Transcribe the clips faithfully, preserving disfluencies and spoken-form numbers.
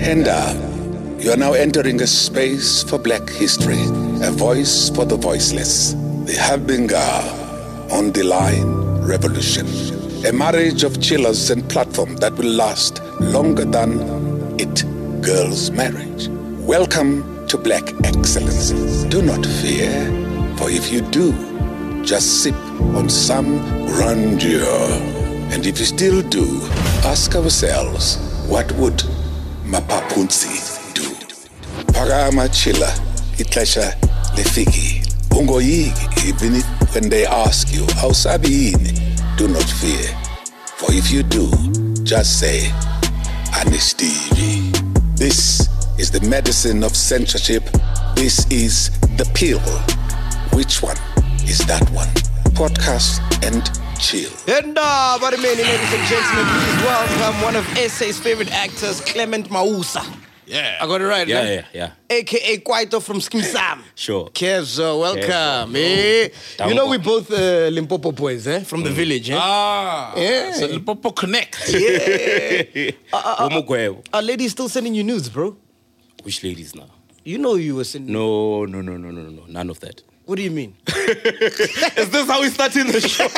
And uh, you are now entering a space for Black history, a voice for the voiceless. The Habinga on the Line Revolution, a marriage of chillers and platform that will last longer than it girls' marriage. Welcome to Black Excellence. Do not fear, for if you do, just sip on some grandeur. And if you still do, ask ourselves, what would Mapapunzi do? Parama chilla, itlesha lefiki. Ungoyiki, even if when they ask you, how sabi ini, do not fear. For if you do, just say, Anistivi. This is the medicine of censorship. This is the pill. Which one is that one? Podcast and chill. And uh, but many ladies and gentlemen, please welcome one of S A's favorite actors, Clement Mausa. Yeah. I got it right, Yeah, right? yeah, yeah. A K A Kwaito from Skim Sam. Sure. Kezo, welcome. Kezo. Eh? You know we both uh, Limpopo boys, eh? From the village, eh? Ah. Yeah. So Limpopo Connect. Yeah. uh, uh, uh, Are ladies still sending you nudes, bro? Which ladies now? You know you were sending. No, no, no, no, no, no, no. None of that. What do you mean? Is this how we start in the show?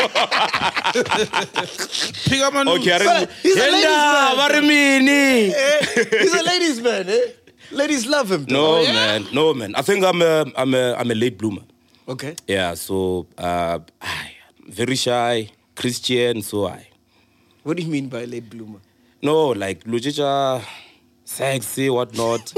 Pick up my news. Okay, But he's a ladies man. man. Eh? He's a ladies man, eh? Ladies love him. No, though. man. No, man. I think I'm a, I'm a, I'm a late bloomer. Okay. Yeah, so uh, I, very shy, Christian, so I. What do you mean by late bloomer? No, like, Lujicha, sexy, whatnot.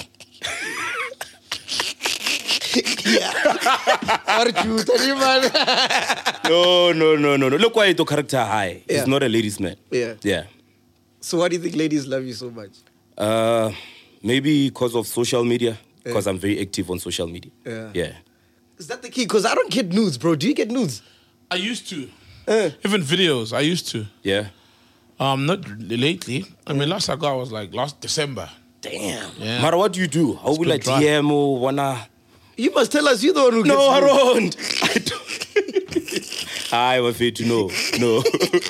no, no, no, no, no. Look why the character high. Yeah. He's not a ladies' man. Yeah. Yeah. So why do you think ladies love you so much? Uh, maybe because of social media. Because yeah. I'm very active on social media. Yeah. Yeah. Is that the key? Because I don't get nudes, bro. Do you get nudes? I used to. Uh. Even videos, I used to. Yeah. Um, not lately. I mean, last I got was like last December. Damn. Yeah. Mara, what do you do? How will I dry. D M or wanna? You must tell us you're the one who No, I gets don't. I don't. I'm afraid to know. No.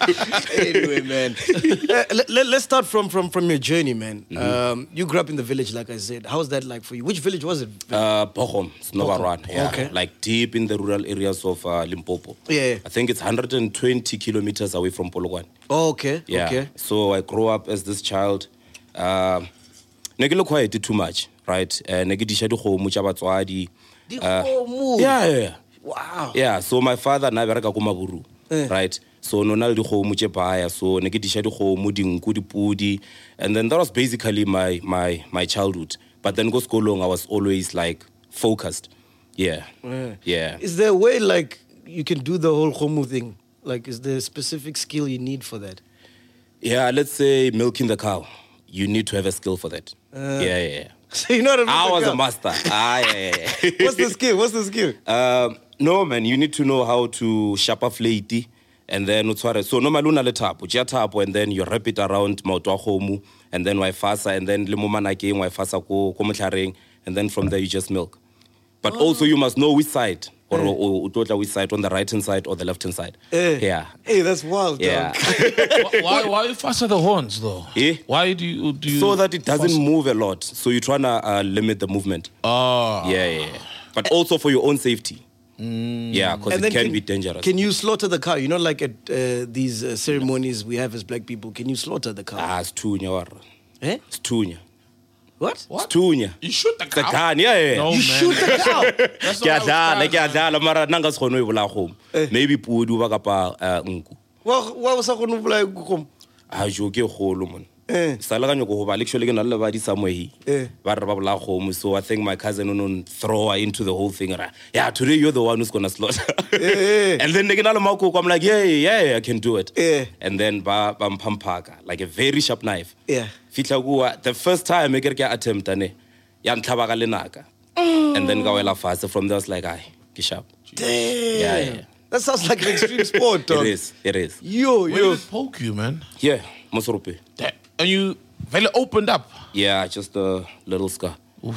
Anyway, man. uh, let, let, let's start from, from, from your journey, man. Mm-hmm. Um, you grew up in the village, like I said. How was that like for you? Which village was it? Uh, Bochum, Snobaran. Yeah. Okay. Like deep in the rural areas of uh, Limpopo. Yeah. I think it's one hundred twenty kilometers away from Polokwane. Oh, okay. Yeah. Okay. So I grew up as this child. Uh, ne ke lo quiet too much, right? Uh, ne ke disha dikgomo tša batswadi. Dikgomo? Yeah, yeah, yeah. Wow. Yeah, so my father na bereka ko Maburu, Eh. right? So no na le dikgomo tše paya, so ne ke disha dikgomo, dinku, dipudi, and then that was basically my my my childhood. But then go sekolong, I was always like focused. Yeah. Yeah. Yeah. Is there a way, like, you can do the whole khomu thing? Like, is there a specific skill you need for that? Yeah, let's say milking the cow. You need to have a skill for that. Uh. yeah, yeah, yeah. So you know what I was a a master. ah, yeah, yeah, yeah. What's the skill? What's the skill? Um, no, man, you need to know how to sharp a fleity and then utsware. So no maluna le tapo, jia tapo, and then you wrap it around maotwa khomu, and then wai fasa, and then le momana ke wai fasa ko ko motlhareng, and then from there you just milk. But oh. also you must know which side, or Eh. or utotla which side, on the right hand side or the left hand side. Eh. Yeah. Hey, that's wild, Yeah. dog. why, why, why you faster the horns though? Eh? Why do you do you So that it doesn't faster- move a lot. So you're trying to uh, limit the movement. Oh. Yeah, yeah, yeah. But also for your own safety. Yeah, because And it then can, be dangerous. Can you slaughter the cow? You know, like at uh, these uh, ceremonies we have as black people, can you slaughter the cow? Ah, stunya warra. Eh? Stunya. What? What? Stunya. You shoot the The cow? gun, yeah, yeah. No, You man. shoot the cow? That's Ke a not how dlala, it's ke a done. dlala, mara nna nka se kgone ho e bolaya kgomo. Eh. Maybe pudi ba kapa uh, nku. Why was I going to play kgomo? A jo ke kgolo mon. Eh. Sa le ka nyoko ho ba actually ke na le ba di somewhere he. Eh. Ba re ba bolaya kgomo, so I think my cousin on throw her into the whole thing. Ra, yeah, today you're the one who's going to slaughter. Eh. And then ne ke na le makoko, I'm like, yeah, yeah, yeah, I can do it. Eh. And then ba ba mpampaka like a very sharp knife. Yeah. Fitla kuwa the first time e ke re ke attempt ane ya ntlhaba ka lenaka. And then ka wela fast from there I was like, ai, ke sharp. Damn. Yeah, yeah. That sounds like an extreme sport, dog. It is, it is. Yo, Where yo. did it poke you, man? Yeah, Mosorope. That, and you really opened up. Yeah, just a little scar.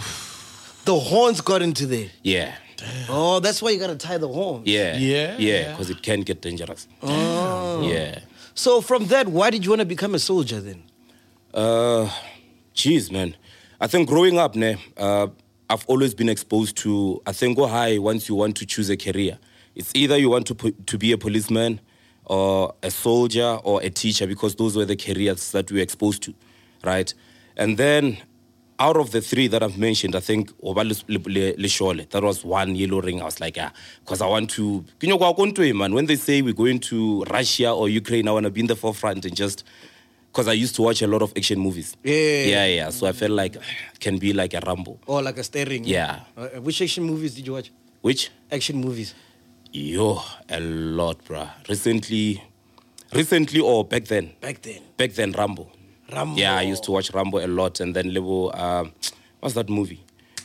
The horns got into there. Yeah. Oh, that's why you gotta tie the horns. Yeah. Yeah, Yeah, yeah. because it can get dangerous. Oh. Yeah. So from that, why did you want to become a soldier then? Uh, Jeez, man. I think growing up, ne, uh, I've always been exposed to, I think, go high once you want to choose a career. It's either you want to po- to be a policeman or a soldier or a teacher, because those were the careers that we were exposed to, right? And then out of the three that I've mentioned, I think Oba Lishole, that was one yellow ring. I was like, ah, because I want to, you know, man, when they say we're going to Russia or Ukraine, I want to be in the forefront and just, because I used to watch a lot of action movies. Yeah. Yeah, yeah. So I felt like it can be like a Rambo. Or like a steering. Yeah. Uh, which action movies did you watch? Which? Action movies. Yo, a lot, bruh. Recently, recently or back then? Back then. Back then, Rambo. Rambo. Yeah, I used to watch Rambo a lot. And then, Lebo, uh, what's that movie?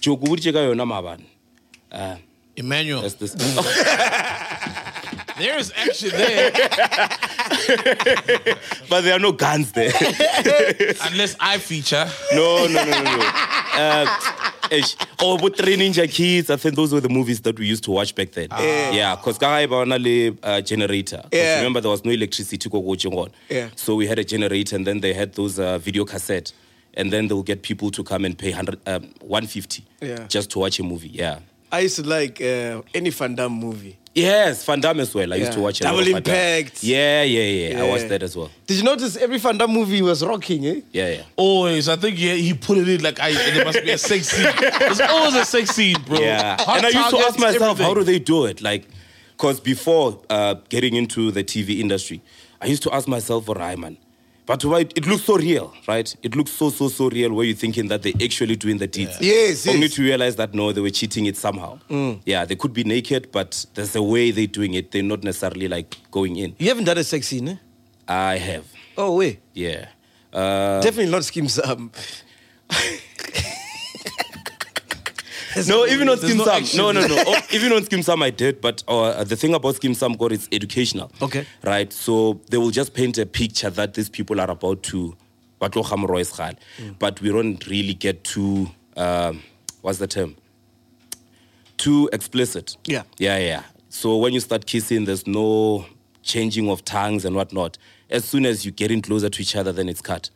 Uh, Emmanuel. that's this. There's action there. But there are no guns there. Unless I feature. No, no, no, no, no. Uh, ish. Oh, but Three Ninja Kids, I think those were the movies that we used to watch back then. Yeah. Yeah, because Kagaiba uh, generator. 'Cause Yeah. remember, there was no electricity go watching on. Yeah. So we had a generator, and then they had those uh, video cassette. And then they'll get people to come and pay one hundred, um, one hundred fifty Yeah. just to watch a movie. Yeah. I used to like uh, any Van Damme movie. Yes, Van Damme as well. I used Yeah. to watch a Double lot of Van Damme. Impact. Yeah, yeah, yeah, I Yeah. watched that as well. Did you notice every Van Damme movie was rocking, eh? Yeah, yeah. Always. I think yeah, he put it in like I, there must be a sex scene. There's always a sex scene, bro. Yeah. Hot And I used to targets, ask myself, everything. how do they do it? Like, because before uh, getting into the T V industry, I used to ask myself, all right, man. But why it looks so real, right? It looks so, so, so real where you're thinking that they're actually doing the deeds. Yes, Only yes. to realize that, no, they were cheating it somehow. Yeah, they could be naked, but there's a way they're doing it. They're not necessarily, like, going in. You haven't done a sex scene, eh? I have, Oh, wait. yeah. Uh, Definitely not Skim Sam. No, even on There's Skim no Sam. action. No, no, no. Oh, even on Skim Sam, I did. But uh, the thing about Skim Sam, God, it's educational. Okay. Right? So they will just paint a picture that these people are about to, mm. but we don't really get too, um, what's the term? Too explicit. Yeah. Yeah, yeah. So when you start kissing, there's no changing of tongues and whatnot. As soon as you get in closer to each other, then it's cut.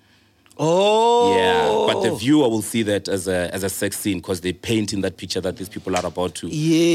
Oh. Yeah, but the viewer will see that as a as a sex scene because they paint in that picture that these people are about to.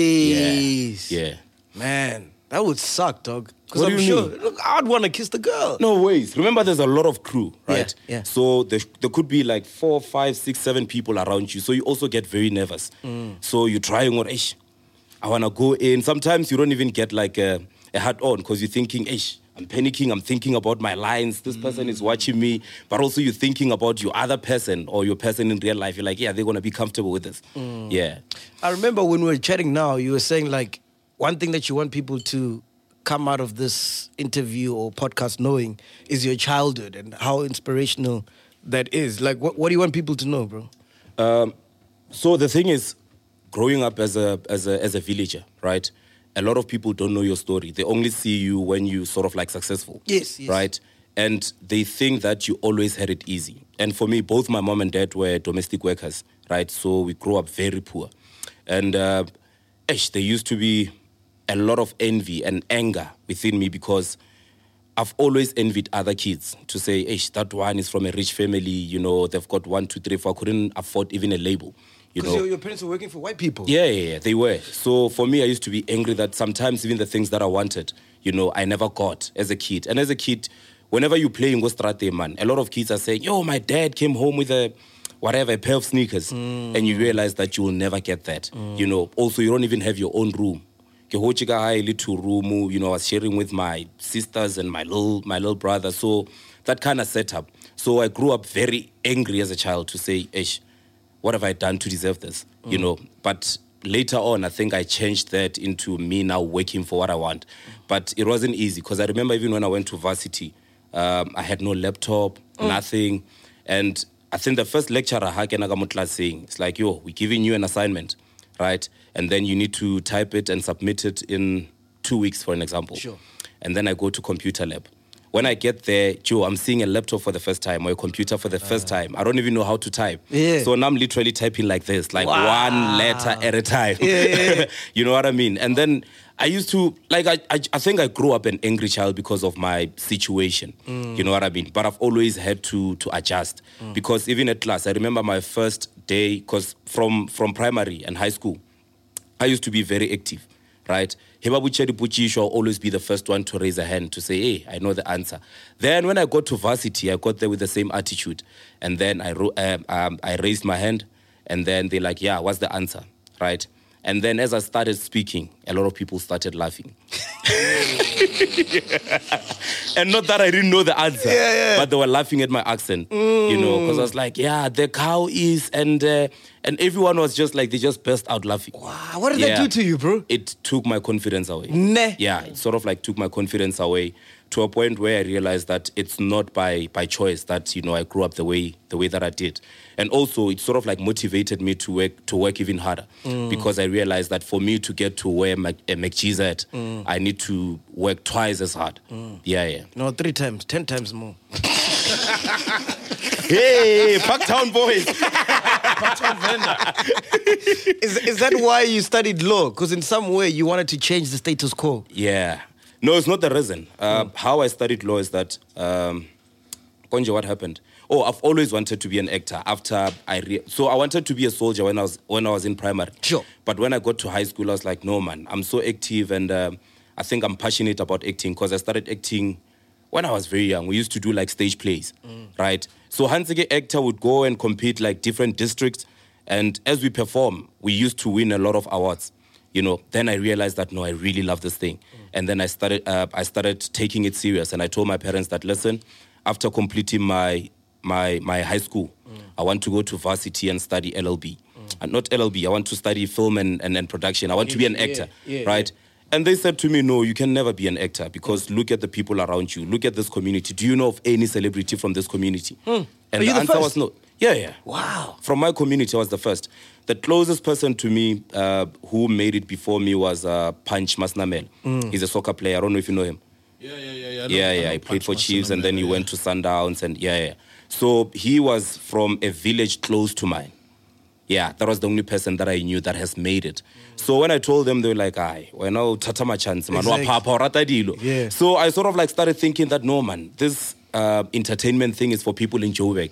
Yes. Yeah. Man, that would suck, dog. Because What I'm do you sure, mean? look, I'd want to kiss the girl. No ways. Remember, there's a lot of crew, right? Yeah, yeah. So there, there could be like four, five, six, seven people around you. So you also get very nervous. So you're trying on, ish, I want to go in. Sometimes you don't even get like a, a hat on because you're thinking, ish, I'm panicking. I'm thinking about my lines. This person is watching me. But also you're thinking about your other person or your person in real life. You're like, yeah, they're going to be comfortable with this. Yeah. I remember when we were chatting now, you were saying like one thing that you want people to come out of this interview or podcast knowing is your childhood and how inspirational that is. Like, what, what do you want people to know, bro? Um, so the thing is, growing up as a as a as a villager, right? A lot of people don't know your story. They only see you when you sort of like successful. Yes, yes. Right? And they think that you always had it easy. And for me, both my mom and dad were domestic workers, right? So we grew up very poor. And uh, ish, there used to be a lot of envy and anger within me because I've always envied other kids to say, ish, that one is from a rich family, you know, they've got one, two, three, four. I couldn't afford even a label. You Because know, your, your parents were working for white people. yeah, yeah, yeah, they were. So for me, I used to be angry that sometimes even the things that I wanted, you know, I never got as a kid. And as a kid, whenever you play in Gostrate, man, a lot of kids are saying, yo, my dad came home with a, whatever, a pair of sneakers. Mm. And you realize that you will never get that. Mm. You know, also you don't even have your own room. Little room, you know, I was sharing with my sisters and my little, my little brother. So that kind of setup. So I grew up very angry as a child to say, ish, what have I done to deserve this? Mm. You know, but later on, I think I changed that into me now working for what I want. But it wasn't easy because I remember even when I went to varsity, um, I had no laptop, mm. nothing. And I think the first lecturer, Hakenagamutla, saying, it's like, yo, we're giving you an assignment, right? And then you need to type it and submit it in two weeks, for an example. Sure. And then I go to computer lab. When I get there, Joe, I'm seeing a laptop for the first time or a computer for the first Uh. time. I don't even know how to type. Yeah. So now I'm literally typing like this, like Wow. one letter at a time. Yeah. You know what I mean? And then I used to, like, I, I I think I grew up an angry child because of my situation. Mm. You know what I mean? But I've always had to to adjust. Mm. Because even at class, I remember my first day, because from, from primary and high school, I used to be very active, right? I'll always be the first one to raise a hand to say, hey, I know the answer. Then when I got to varsity, I got there with the same attitude. And then I, um, um, I raised my hand, and then they're like, yeah, what's the answer, right? And then as I started speaking, a lot of people started laughing. And not that I didn't know the answer, yeah, yeah. but they were laughing at my accent, mm. you know, because I was like, yeah, the cow is, and uh, and everyone was just like, they just burst out laughing. Wow, what did yeah. that do to you, bro? It took my confidence away. Nah. Yeah, it sort of like took my confidence away to a point where I realized that it's not by by choice that, you know, I grew up the way the way that I did. And also, it sort of like motivated me to work to work even harder mm. because I realized that for me to get to where Mac, uh, McGee's at, mm. I need to work twice as hard. Mm. Yeah, yeah. No, three times, ten times more. Hey, Parktown boys. Parktown vendor. is, is that why you studied law? Because in some way you wanted to change the status quo? Yeah. No, it's not the reason. Uh, mm. How I studied law is that, um, Konja, what happened? Oh, I've always wanted to be an actor. After I re- so I wanted to be a soldier when I was when I was in primary. Sure. But when I got to high school, I was like, no, man, I'm so active, and um, I think I'm passionate about acting because I started acting when I was very young. We used to do like stage plays, mm. right? So Hansige actor would go and compete like different districts, and as we perform, we used to win a lot of awards. You know, then I realized that, no, I really love this thing. Mm. And then I started uh, I started taking it serious, and I told my parents that, listen, after completing my my my high school, mm. I want to go to varsity and study L L B. Mm. And not L L B, I want to study film and, and, and production. I want to be an actor, yeah, yeah, right? Yeah. And they said to me, no, you can never be an actor because mm. look at the people around you. Look at this community. Do you know of any celebrity from this community? Mm. And Are you the, the answer first? was no. Yeah, yeah. Wow. From my community, I was the first. The closest person to me uh, who made it before me was uh, Punch Masnamel. Mm. He's a soccer player. I don't know if you know him. Yeah, yeah, yeah. Yeah, yeah, yeah. He played for Chiefs and then he yeah. went to Sundowns and yeah, yeah. So he was from a village close to mine. Yeah, that was the only person that I knew that has made it. Mm. So when I told them, they were like, "Aye, well, now tata ma chance man, wa papa rata dilo." Yeah. So I sort of like started thinking that, no, man, this uh, entertainment thing is for people in Joburg.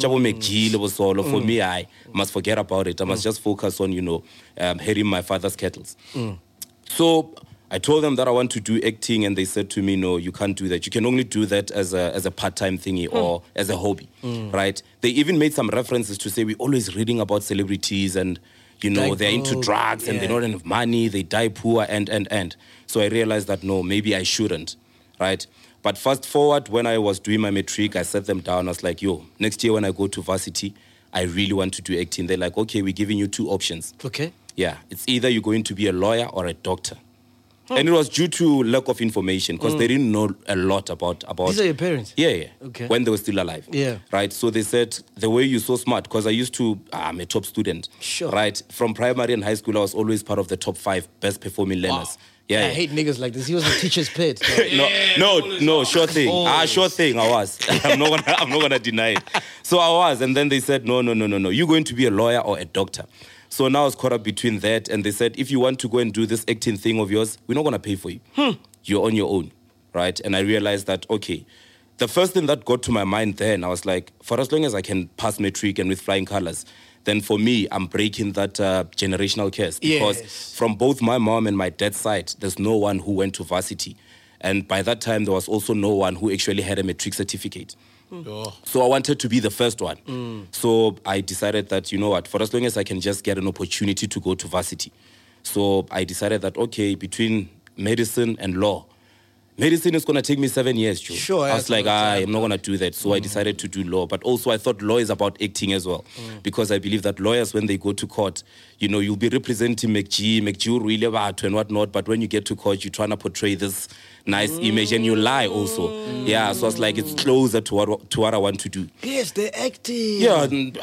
Mm. For me, I must forget about it. I must mm. just focus on, you know, um, heading my father's kettles. Mm. So I told them that I want to do acting, and they said to me, no, you can't do that. You can only do that as a as a part-time thingy mm. or as a hobby, mm. right? They even made some references to say we're always reading about celebrities and, you know, they're into drugs yeah. and they don't have money, they die poor, and, and, and. So I realized that, no, maybe I shouldn't, right? But fast forward, when I was doing my matric, I set them down. I was like, yo, next year when I go to varsity, I really want to do acting. They're like, okay, we're giving you two options. Okay. Yeah, it's either you're going to be a lawyer or a doctor. And it was due to lack of information because mm. they didn't know a lot about, about... These are your parents? Yeah, yeah. Okay. When they were still alive. Yeah. Right? So they said, the way you're so smart, because I used to... I'm a top student. Sure. Right? From primary and high school, I was always part of the top five best performing learners. Wow. Yeah, I yeah. hate niggas like this. He was a teacher's pet. no, no, no, sure thing. Ah, sure thing, I was. I'm not gonna, I'm not gonna deny it. So I was, and then they said, no, no, no, no, no. You're going to be a lawyer or a doctor. So now I was caught up between that, and they said, if you want to go and do this acting thing of yours, we're not going to pay for you. Hmm. You're on your own, right? And I realized that, okay, the first thing that got to my mind then, I was like, for as long as I can pass matric and with flying colors, then for me, I'm breaking that uh, generational curse. Because yes. from both my mom and my dad's side, there's no one who went to varsity. And by that time, there was also no one who actually had a matric certificate. Oh. So I wanted to be the first one. Mm. So I decided that, you know what, for as long as I can just get an opportunity to go to varsity. So I decided that, okay, between medicine and law, medicine is going to take me seven years, Joe. Sure. I was like, ah, I'm not going to do that. So mm. I decided to do law. But also I thought law is about acting as well. Mm. Because I believe that lawyers, when they go to court, you know, you'll be representing McGee, McGee really about and whatnot. But when you get to court, you're trying to portray this nice mm. image and you lie also. Mm. Yeah, so it's like it's closer to what, to what I want to do. Yes, they're acting. Yeah.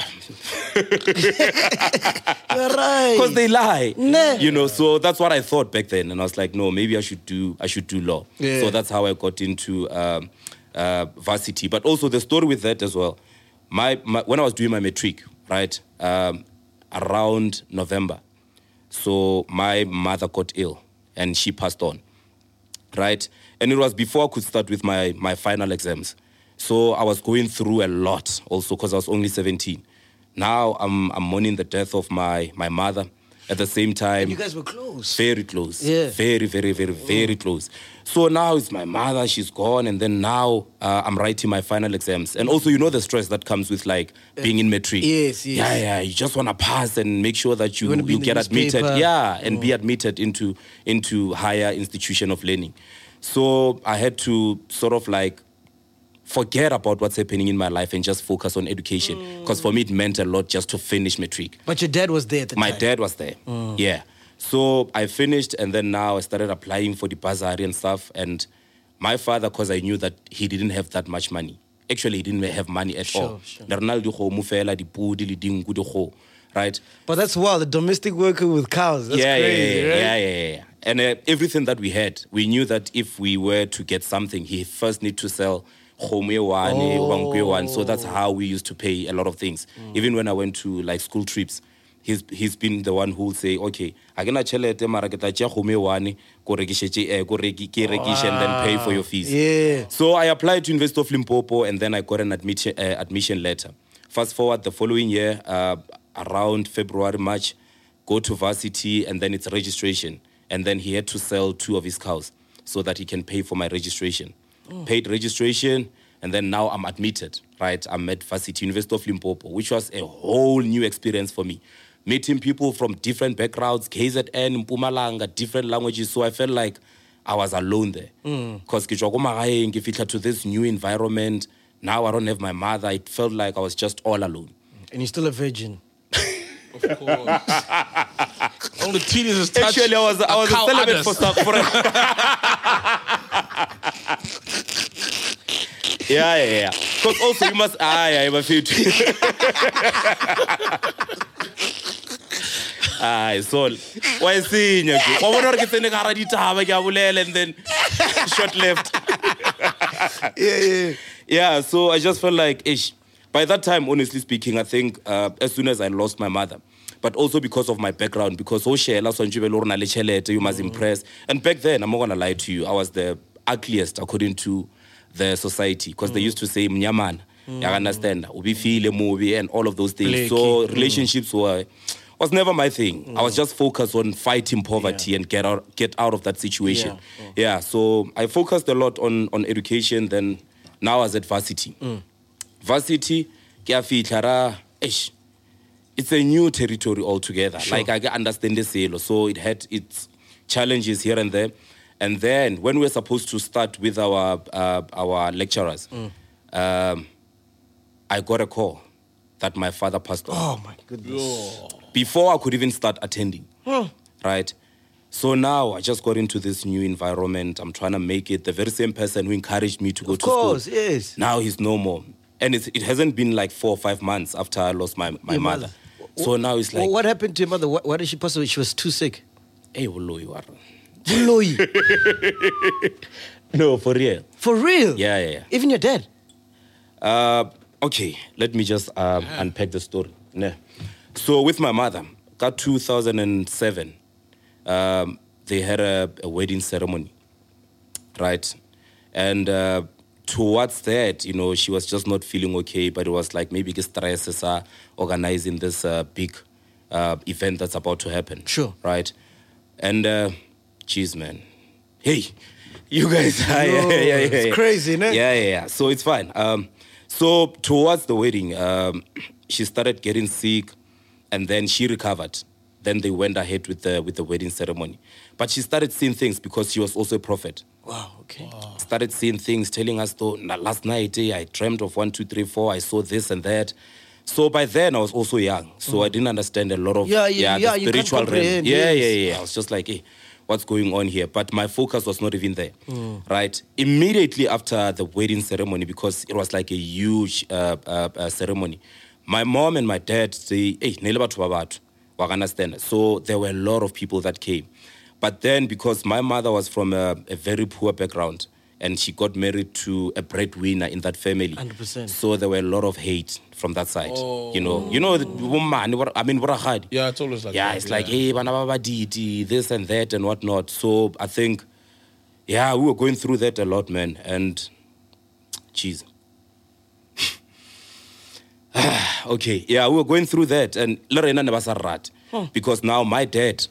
You're right. Because they lie. Nah. You know, so that's what I thought back then. And I was like, no, maybe I should do I should do law. Yeah. So that's how I got into um, uh, varsity. But also the story with that as well. My, my when I was doing my matric, right, um, around November, so my mother got ill. and she passed on, right? And it was before I could start with my, my final exams. So I was going through a lot also because I was only seventeen. Now I'm I'm mourning the death of my, my mother. At the same time, And you guys were close. very close. Yeah. Very, very, very, very close. So now it's my mother, she's gone, and then now uh, I'm writing my final exams. And also, you know the stress that comes with like being in matric. Yes, yes. Yeah, yeah. You just want to pass and make sure that you, You wanna be you in the get admitted. newspaper. Yeah, and be admitted into into higher institution of learning. So I had to sort of like forget about what's happening in my life and just focus on education. Because for me, it meant a lot just to finish matric. But your dad was there at the My time. dad was there. Yeah. So I finished, and then now I started applying for the bursary and stuff. And my father, because I knew that he didn't have that much money. Actually, he didn't have money at Sure, all. sure. Right? But that's wild, the domestic worker with cows. That's yeah, crazy, yeah, yeah, right? yeah, yeah, yeah. And uh, everything that we had, we knew that if we were to get something, he first need to sell kgomo e one, eh, wangwe one. So that's how we used to pay a lot of things. Even when I went to like school trips, he's he's been the one who will say, okay, I gonna chelete mara ke tla tšea kgomo e one ko rekishe eh ko reki ke rekiše and then pay for your fees. Yeah. So I applied to University of Limpopo, and then I got an admission uh, admission letter. Fast forward the following year, uh, around February, March, go to varsity, and then it's registration. And then he had to sell two of his cows so that he can pay for my registration. Paid registration, and then now I'm admitted, right? I'm at varsity, University of Limpopo, which was a whole new experience for me. Meeting people from different backgrounds, K Z N, Mpumalanga, different languages. So I felt like I was alone there. Because mm. to this new environment, now I don't have my mother. It felt like I was just all alone. And you're still a virgin. Of course. Only teenagers touch Actually, I was I was a cow celibate udders. for some for a Yeah, yeah, yeah. Because also you must ah yeah, my feet. Ah, so why seeing you? I want to get the car ready to have a gabulel and then short left. Yeah, yeah. Yeah, so I just felt like, ish. By that time, honestly speaking, I think uh, as soon as I lost my mother, but also because of my background, because you must impress. And back then, I'm not going to lie to you, I was the ugliest according to the society, because they used to say, Mnyaman, you understand, ubi feel a movie and all of those things. Blakey. So relationships were was never my thing. I was just focused on fighting poverty Yeah. and get out get out of that situation. Yeah. Yeah, so I focused a lot on, on education. Then now I was at varsity. Varsity, ke a fihla ra, eish, it's a new territory altogether. Sure. Like I can understand the sale, so it had its challenges here and there. And then when we were supposed to start with our uh, our lecturers, um, I got a call that my father passed on. Oh, my goodness. Before I could even start attending, Oh. right? So now I just got into this new environment. I'm trying to make it. The very same person who encouraged me to go Of to course, school, yes. now he's no more. And it's, it hasn't been like four or five months after I lost my, my Your mother. mother. So now it's like, Well, what happened to your mother? What, why did she pass away? She was too sick. hey, Wolo, you are. Buloyi. No, for real. For real? Yeah, yeah, yeah. Even your dad? Uh, okay, let me just uh, unpack the story. Nah. So with my mother, got two thousand seven, um, they had a, a wedding ceremony, right? And uh, towards that, you know, she was just not feeling okay, but it was like maybe the stress are organizing this uh, big uh, event that's about to happen. Sure. Right? And, uh, geez, man. Hey, you guys. yeah, yeah, yeah, yeah, it's yeah. crazy, no? Yeah, yeah, yeah. So it's fine. Um, so towards the wedding, um, she started getting sick, and then she recovered. Then they went ahead with the with the wedding ceremony. But she started seeing things because she was also a prophet. Wow, okay. Started seeing things, telling us, though, "Nah, last night eh, I dreamt of one, two, three, four. I saw this and that." So by then I was also young, so I didn't understand a lot of Yeah, yeah, the yeah, you can't spiritual realm. comprehend, Yeah, yes. yeah, yeah. I was just like, hey, what's going on here? But my focus was not even there, Mm. right? Immediately after the wedding ceremony, because it was like a huge uh, uh, uh, ceremony, my mom and my dad say, hey, nele batho ba batho, wa understand? So there were a lot of people that came. But then because my mother was from a, a very poor background, and she got married to a breadwinner in that family. one hundred percent. So there were a lot of hate from that side. Oh. You know, you know, the woman, I mean, Boragadi. Yeah, it's always like yeah, that. it's yeah. like, hey, banababa didi, this and that and whatnot. So I think, yeah, we were going through that a lot, man. And, jeez. Okay, yeah, we were going through that. And Lorena never said rat. Because now my dad,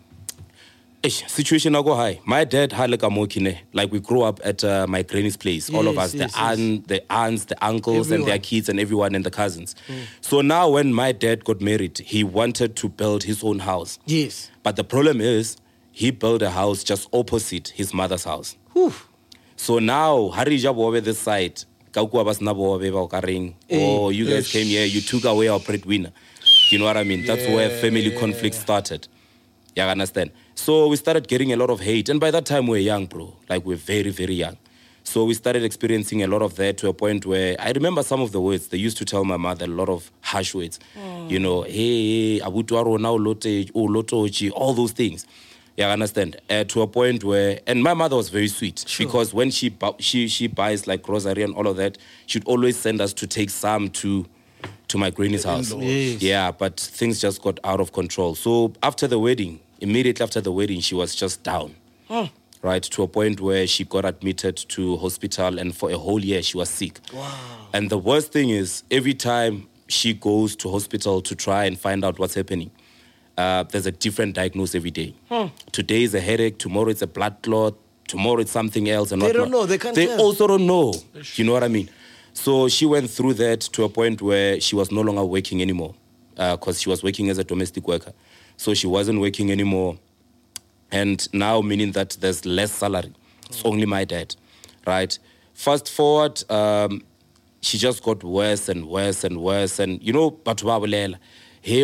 situation I go high. My dad had like a mokine. Like we grew up at uh, my granny's place. All Yes, of us, yes, the yes. aunt, the aunts, the uncles, Everyone. and their kids, and everyone, and the cousins. Mm. So now, when my dad got married, he wanted to build his own house. Yes. But the problem is, he built a house just opposite his mother's house. Whew. So now, Harija Bobe this side, Kaukua Basna Bobe Baukaring, oh, you guys came here, you took away our breadwinner. You know what I mean? That's Yeah, where family yeah. conflict started. Yeah, I understand. So we started getting a lot of hate. And by that time, we were young, bro. Like, we're very, very young. So we started experiencing a lot of that to a point where I remember some of the words. They used to tell my mother a lot of harsh words. Mm. You know, hey, abutuaro now lote, oh, lotochi, all those things. Yeah, I understand. Uh, to a point where, and my mother was very sweet. Sure. Because when she, bu- she she buys like grocery and all of that, she'd always send us to take some to to my granny's house. Yes. Yeah, but things just got out of control. So after the wedding, immediately after the wedding, she was just down. Huh. Right, to a point where she got admitted to hospital, and for a whole year she was sick. Wow. And the worst thing is, every time she goes to hospital to try and find out what's happening, uh, there's a different diagnosis every day. Huh. Today is a headache, tomorrow it's a blood clot, tomorrow it's something else. And They whatnot. don't know, they can't They tell. also don't know. You know what I mean? So she went through that to a point where she was no longer working anymore, because uh, she was working as a domestic worker. So she wasn't working anymore. And now meaning that there's less salary. It's only my dad, right? Fast forward, um, she just got worse and worse and worse. And, you know, but hey,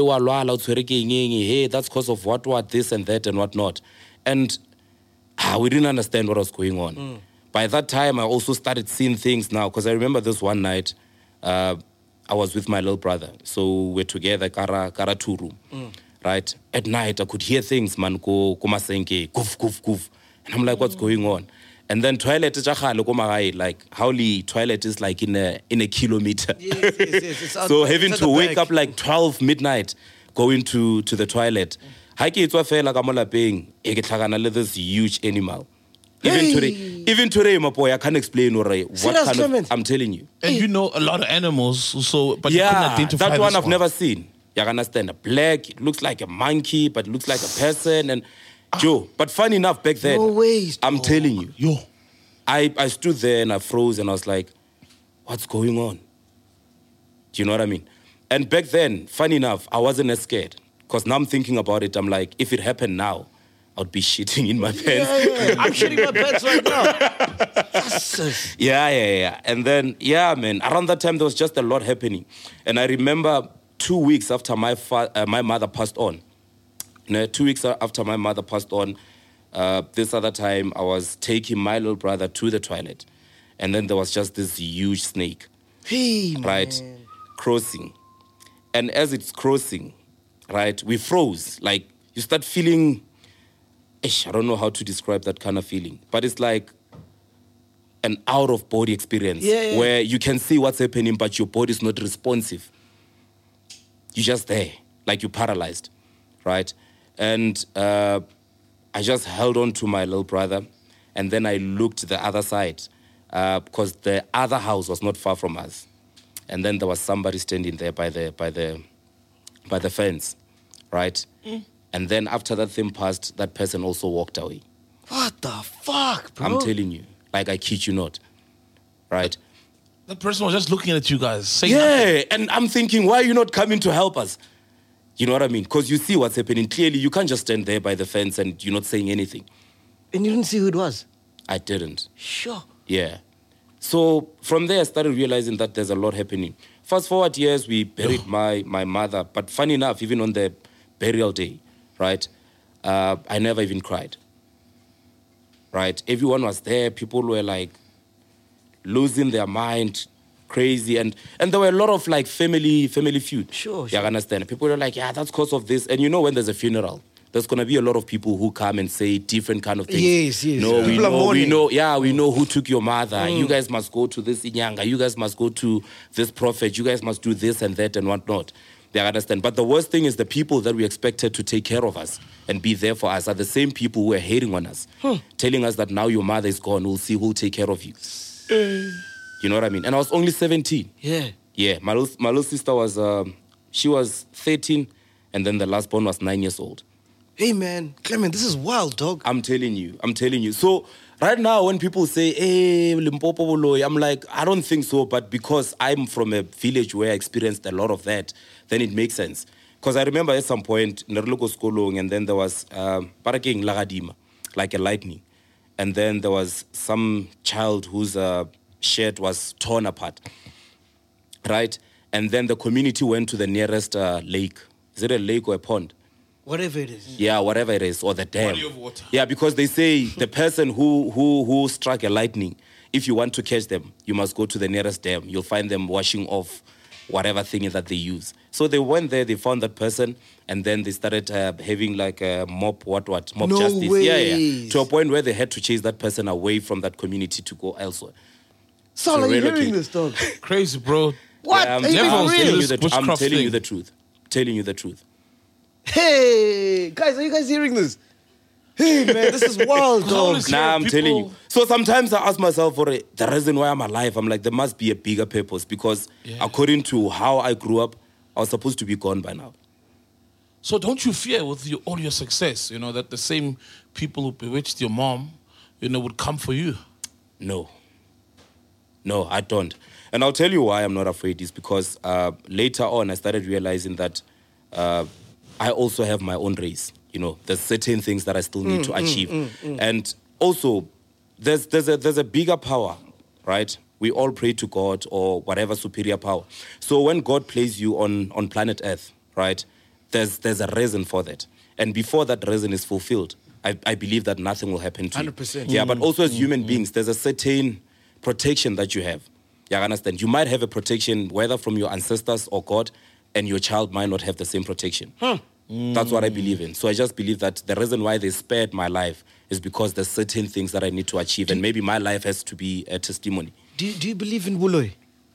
hey, that's because of what, what, this and that and whatnot. And ah, we didn't understand what was going on. Mm. By that time, I also started seeing things now, because I remember this one night, uh, I was with my little brother. So we're together, kara, kara two room. Mm. Right? At night, I could hear things, man, go, kumasenke, goof, goof, goof. And I'm like, what's going on? And then toilet, like, howly toilet is like in a in a kilometer. Yes, yes, yes. It's out, So having it's to at the wake back. up like twelve midnight, going to, to the toilet. Ha ke etswa fela ka mo lapeng, e ke tlhakana le this huge animal. Even Hey. today, even today, my boy, I can't explain what, what Serious, kind Clement? of, I'm telling you. And you know a lot of animals, so but you couldn't Yeah, identify that one this I've never seen. You understand? A black, it looks like a monkey, but it looks like a person. And Joe, but funny enough, back then, No ways. I'm telling you, Yo. I, I stood there and I froze and I was like, what's going on? Do you know what I mean? And back then, funny enough, I wasn't as scared. Because now I'm thinking about it, I'm like, if it happened now, I'd be shitting in my pants. Yeah, yeah. I'm shitting my pants right now. Jesus. Yeah, yeah, yeah. And then, yeah, man, around that time, there was just a lot happening. And I remember two weeks after my fa- uh, my mother passed on, you know, two weeks after my mother passed on, uh, this other time, I was taking my little brother to the toilet. And then there was just this huge snake, Hey, man. right, crossing. And as it's crossing, right, we froze. Like, you start feeling, ish, I don't know how to describe that kind of feeling, but it's like an out-of-body experience Yeah, yeah. where you can see what's happening, but your body's not responsive. You're just there, like you're paralyzed, right? And uh, I just held on to my little brother, and then I looked to the other side, uh, because the other house was not far from us. And then there was somebody standing there by the by the by the fence, right? Mm. And then after that thing passed, that person also walked away. What the fuck, bro? I'm telling you, like I kid you not, right? The person was just looking at you guys, saying Yeah, nothing. and I'm thinking, why are you not coming to help us? You know what I mean? Because you see what's happening. Clearly, you can't just stand there by the fence and you're not saying anything. And you didn't see who it was? I didn't. Sure. Yeah. So from there, I started realizing that there's a lot happening. Fast forward years, we buried my, my mother. But funny enough, even on the burial day, right, uh, I never even cried. Right? Everyone was there. People were like losing their mind, crazy. And, and there were a lot of like family family feud. Sure, You sure. understand? People were like, yeah, that's because of this. And you know when there's a funeral, there's gonna be a lot of people who come and say different kind of things. Yes, yes. No, we People are know, we mourning. know, yeah, we know who took your mother. You guys must go to this Inyanga. You guys must go to this prophet. You guys must do this and that and whatnot. They understand. But the worst thing is the people that we expected to take care of us and be there for us are the same people who are hating on us, telling us that now your mother is gone. We'll see who'll take care of you. You know what I mean? And I was only seventeen. Yeah. Yeah, my little, my little sister was, um, she was thirteen, and then the last born was nine years old. Hey, man. Clement, this is wild, dog. I'm telling you, I'm telling you. So right now when people say, hey, Limpopo Boloy, I'm like, I don't think so. But because I'm from a village where I experienced a lot of that, then it makes sense. Because I remember at some point, Nerloko Skolong, and then there was um, Paraking Lagadima, like a lightning. And then there was some child whose uh, shirt was torn apart, right? And then the community went to the nearest uh, lake. Is it a lake or a pond? Whatever it is. Yeah, whatever it is, or the dam. Body of water. Yeah, because they say the person who, who, who struck a lightning, if you want to catch them, you must go to the nearest dam. You'll find them washing off whatever thing that they use. So they went there, they found that person, and then they started uh, having like a mob, what, what, mob No justice. Yeah, yeah. ways. To a point where they had to chase that person away from that community to go elsewhere. Saul, To are you relocate. hearing this, dog? Crazy, bro. What? Yeah, I'm, Are you I'm being telling real? you the, I'm Bushcraft telling you thing. the truth. Telling you the truth. Hey, guys, are you guys hearing this? Hey, man, this is wild, dog. Honestly, Nah, I'm people- telling you. So sometimes I ask myself for it, the reason why I'm alive. I'm like, there must be a bigger purpose because Yeah. according to how I grew up, I was supposed to be gone by now. So don't you fear with your, all your success, you know, that the same people who bewitched your mom, you know, would come for you? No. No, I don't. And I'll tell you why I'm not afraid is because uh, later on I started realizing that uh, I also have my own race. You know, there's certain things that I still need to achieve. And also, there's, there's, a, there's a bigger power, right? We all pray to God or whatever superior power. So when God places you on, on planet Earth, right, there's, there's a reason for that. And before that reason is fulfilled, I, I believe that nothing will happen to one hundred percent. you. Yeah, but also as human beings, there's a certain protection that you have. Yeah, I understand. You might have a protection, whether from your ancestors or God, and your child might not have the same protection. That's what I believe in. So I just believe that the reason why they spared my life is because there's certain things that I need to achieve, and maybe my life has to be a testimony. Do you, do you believe in Wuloy?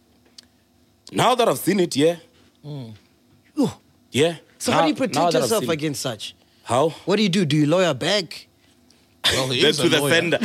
Now that I've seen it, yeah. Ooh. Yeah. So Now- how do you now protect that I've yourself seen it. against such? How? What do you do? Do you lawyer back? Well, he Then is to a the lawyer. sender.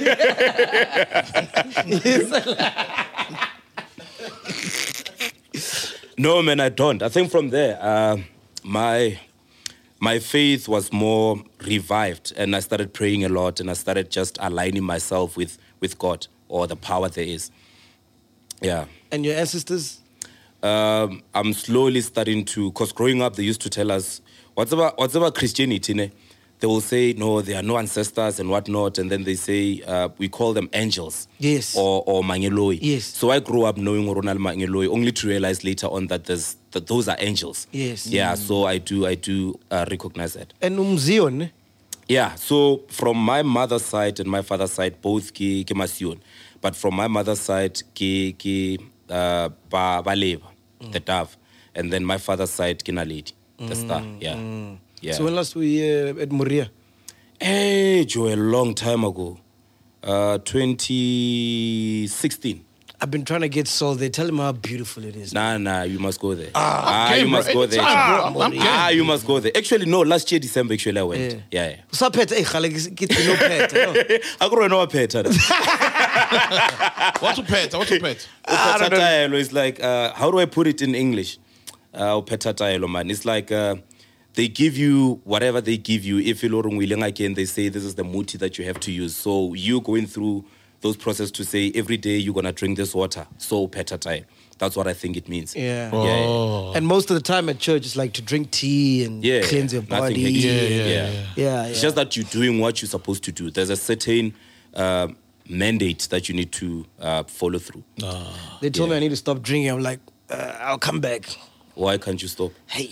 No, man, I don't. I think from there, uh, my my faith was more revived, and I started praying a lot, and I started just aligning myself with with God or the power there is. Yeah. And your ancestors? Um, I'm slowly starting to, because growing up, they used to tell us, what's about, what's about Christianity? Ne? They will say, no, there are no ancestors and whatnot. And then they say, uh, we call them angels. Yes. Or, or Mangeloi. Yes. So I grew up knowing Ronald Mangeloi, only to realize later on that there's, that those are angels. Yes. Yeah, so I do, I do uh, recognize that. And Umzion? Yeah, so from my mother's side and my father's side, both ke, ke Masion. But from my mother's side, ke, ke uh, ba, Baleba, the dove. And then my father's side, ke Naledi, the star. Yeah. Yeah. So when last were you uh, at Moria? Hey, Joe, a long time ago. Uh, twenty sixteen. I've been trying to get Saul there. Tell him how beautiful it is. Nah, nah, you must go there. Ah, game, you bro. must go there. Anytime, bro. I'm Ah, you must go there. Actually, no, last year, December, actually, I went. Yeah. Yeah, yeah. So pet, hey, khale ke ke no pet. no? I go no pet. What's a pet? What's a pet? Upetataelo is like, uh, how do I put it in English? Uh, upetataelo, man. It's like uh, they give you whatever they give you. If you're willing again, they say this is the muti that you have to use. So you going through those processes to say every day you're going to drink this water. So upetataelo. That's what I think it means. Yeah. Yeah, yeah. And most of the time at church, it's like to drink tea and Yeah, cleanse your nothing body. hectic. Yeah, yeah, yeah. yeah. Yeah, yeah. It's just that you're doing what you're supposed to do. There's a certain uh, mandate that you need to uh, follow through. They told Yeah. me I need to stop drinking. I'm like, uh, I'll come back. Why can't you stop? Hey.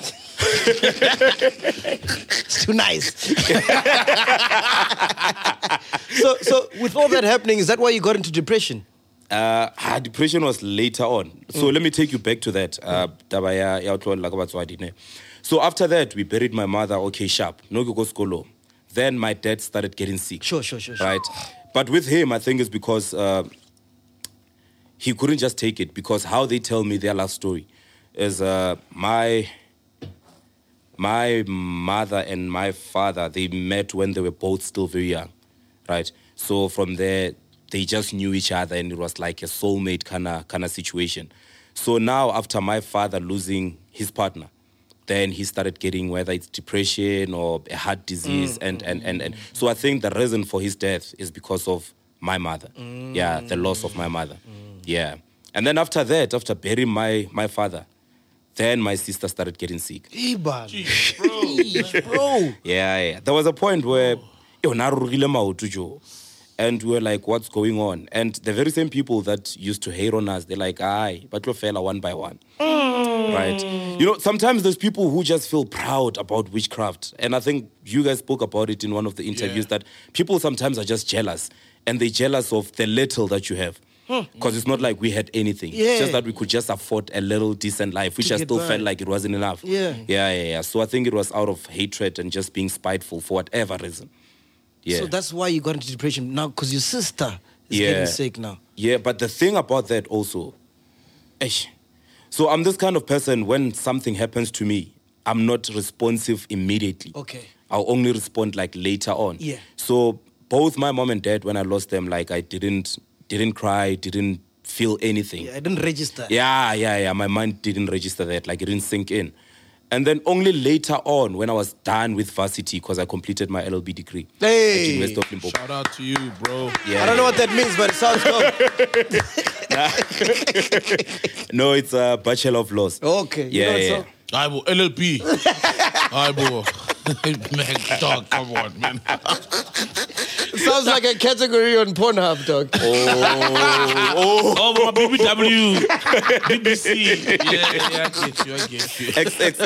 It's too nice. so, so with all that happening, is that why you got into depression? Uh, ah, depression was later on. So mm. let me take you back to that. Uh, mm. So after that, we buried my mother, okay, sharp. No go skolo. Then my dad started getting sick. Sure, sure, sure. sure. Right? But with him, I think it's because uh, he couldn't just take it. Because how they tell me their last story is uh, my... My mother and my father, they met when they were both still very young, right? So from there, they just knew each other and it was like a soulmate kind of kind of situation. So now after my father losing his partner, then he started getting whether it's depression or a heart disease. Mm. And, and, and, and so I think the reason for his death is because of my mother. Mm. Yeah, the loss of my mother. Mm. Yeah. And then after that, after burying my, my father, then my sister started getting sick. Jeez, bro. Jeez, bro. Yeah, yeah. There was a point where, and we were like, what's going on? And the very same people that used to hate on us, they're like, aye, but you fell one by one. Mm. Right? You know, sometimes there's people who just feel proud about witchcraft. And I think you guys spoke about it in one of the interviews, yeah. that people sometimes are just jealous. And they're jealous of the little that you have. Because it's not like we had anything. Yeah. It's just that we could just afford a little decent life, which I still by. felt like it wasn't enough. Yeah. Yeah, yeah, yeah. So I think it was out of hatred and just being spiteful for whatever reason. Yeah. So that's why you got into depression now, because your sister is yeah. getting sick now. Yeah, but the thing about that also, esh, so I'm this kind of person, when something happens to me, I'm not responsive immediately. Okay. I'll only respond like later on. Yeah. So both my mom and dad, when I lost them, like I didn't... Didn't cry, didn't feel anything. Yeah, I didn't register. Yeah, yeah, yeah. My mind didn't register that. Like, it didn't sink in. And then only later on, when I was done with varsity, because I completed my L L B degree. Hey! At University of Limpopo. Shout out to you, bro. Yeah, I don't know what that means, but it sounds dope. No, it's a Bachelor of Laws. Okay. Yeah, you know yeah. I will L L B. I will. Man, dog, come on, man. It sounds like a category on Pornhub, dog. Oh, oh, oh, my B B W, B B C. Yeah, yeah, I get you, I get you. X X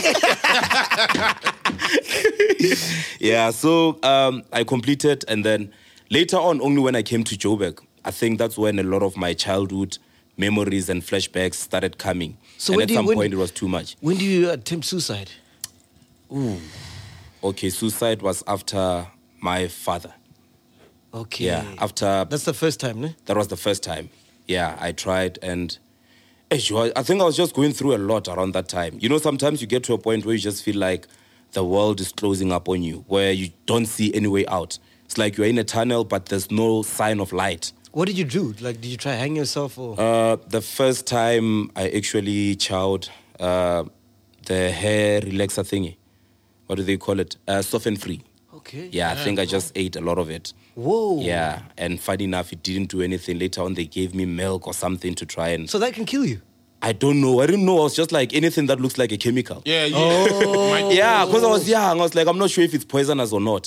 X. Yeah, so um, I completed, and then later on, only when I came to Joburg, I think that's when a lot of my childhood memories and flashbacks started coming. So and when at do you, some when, point, it was too much. When do you attempt suicide? Ooh. Okay, suicide was after my father. Okay. Yeah, after... That's the first time, ne? That was the first time. Yeah, I tried, and I think I was just going through a lot around that time. You know, sometimes you get to a point where you just feel like the world is closing up on you, where you don't see any way out. It's like you're in a tunnel, but there's no sign of light. What did you do? Like, did you try hang yourself? Or? Uh, the first time I actually chowed uh, the hair relaxer thingy. What do they call it? Uh, Soften Free. Okay. Yeah, I think I just ate a lot of it. Whoa. Yeah, and funny enough, it didn't do anything. Later on, they gave me milk or something to try and... So that can kill you? I don't know. I didn't know. I was just like anything that looks like a chemical. Yeah, yeah. Oh. Yeah, because I was young. I was like, I'm not sure if it's poisonous or not.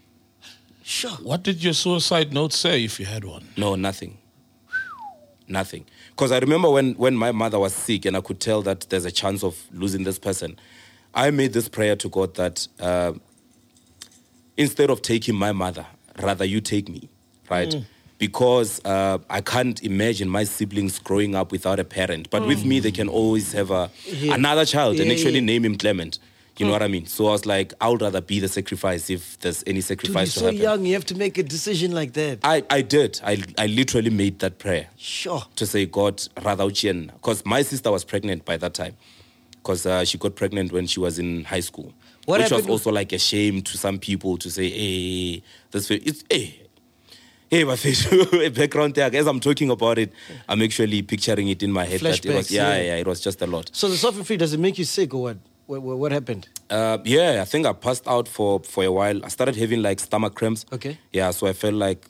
Sure. What did your suicide note say, if you had one? No, nothing. Nothing. Because I remember when, when my mother was sick and I could tell that there's a chance of losing this person, I made this prayer to God that uh, instead of taking my mother, rather you take me, right? Mm. Because uh, I can't imagine my siblings growing up without a parent. But mm. with me, they can always have a, yeah. another child yeah, and actually yeah. name him Clement. You mm. know what I mean? So I was like, I would rather be the sacrifice if there's any sacrifice Dude, to you're so happen. young, you have to make a decision like that. I, I did. I, I literally made that prayer. Sure. To say, God, rather uchien. Because my sister was pregnant by that time. Because uh, she got pregnant when she was in high school. What which was also like a shame to some people to say, hey, this it's hey. Hey, my face, background tag. As I'm talking about it, I'm actually picturing it in my head. Flashbacks, that it was, yeah, yeah, yeah, it was just a lot. So the Soften Free, does it make you sick or what? What, what, what happened? Uh, yeah, I think I passed out for, for a while. I started having like stomach cramps. Okay. Yeah, so I felt like,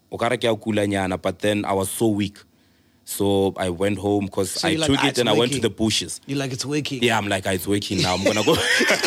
but then I was so weak. So I went home because so I took like, it and waking. I went to the bushes. You're like, it's waking. Yeah, I'm like, it's waking now. I'm going to go.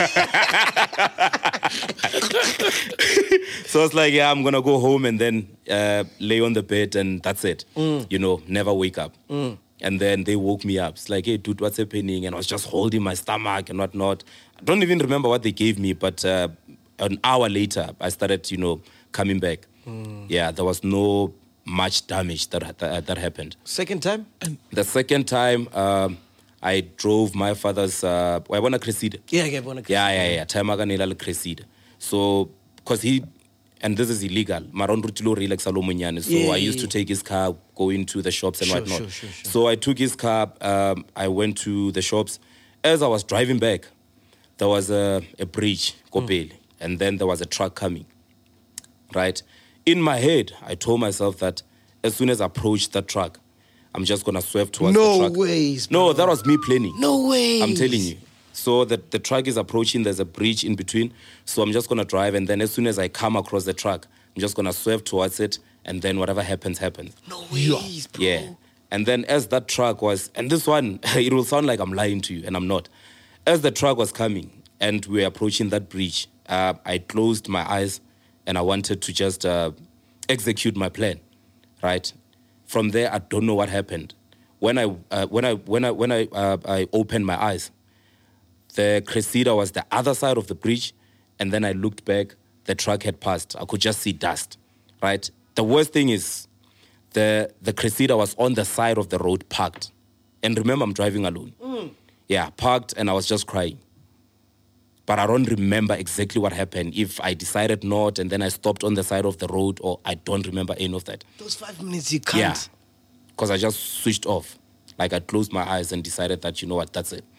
So I was like, yeah, I'm going to go home and then uh, lay on the bed and that's it. Mm. You know, never wake up. Mm. And then they woke me up. It's like, hey, dude, what's happening? And I was just holding my stomach and whatnot. I don't even remember what they gave me, but uh, an hour later, I started, you know, coming back. Mm. Yeah, there was no much damage that that, that happened. Second time? The second time, um, I drove my father's. Uh, I want a Cressida. Yeah, I want a Yeah, yeah, yeah. Time I got Cressida. So, because he, and this is illegal. Maron Rutilo relax Salomonian. So Yeah, I used yeah, to take his car, go into the shops and Sure, whatnot. sure, sure, sure. So I took his car. Um, I went to the shops. As I was driving back, there was a, a bridge, Kopeli, Mm. and then there was a truck coming. Right? In my head, I told myself that as soon as I approach that truck, I'm just going to swerve towards No the truck. ways, No, bro. that was me planning. No way. I'm telling you. So the, the truck is approaching, there's a bridge in between. So I'm just going to drive, and then as soon as I come across the truck, I'm just going to swerve towards it, and then whatever happens, happens. No ways, bro. Yeah. And then as that truck was, and this one, it will sound like I'm lying to you, and I'm not. As the truck was coming, and we were approaching that bridge, uh, I closed my eyes, and I wanted to just uh, execute my plan, right? From there, I don't know what happened. When I uh, when I when I when I uh, I opened my eyes, the Cressida was the other side of the bridge, and then I looked back. The truck had passed. I could just see dust, right? The worst thing is, the the Cressida was on the side of the road, parked, and remember, I'm driving alone. Mm. Yeah, parked, and I was just crying. But I don't remember exactly what happened. If I decided not, and then I stopped on the side of the road, or I don't remember any of that. Those five minutes you can't. Yeah, because I just switched off. Like I closed my eyes and decided that, you know what, that's it.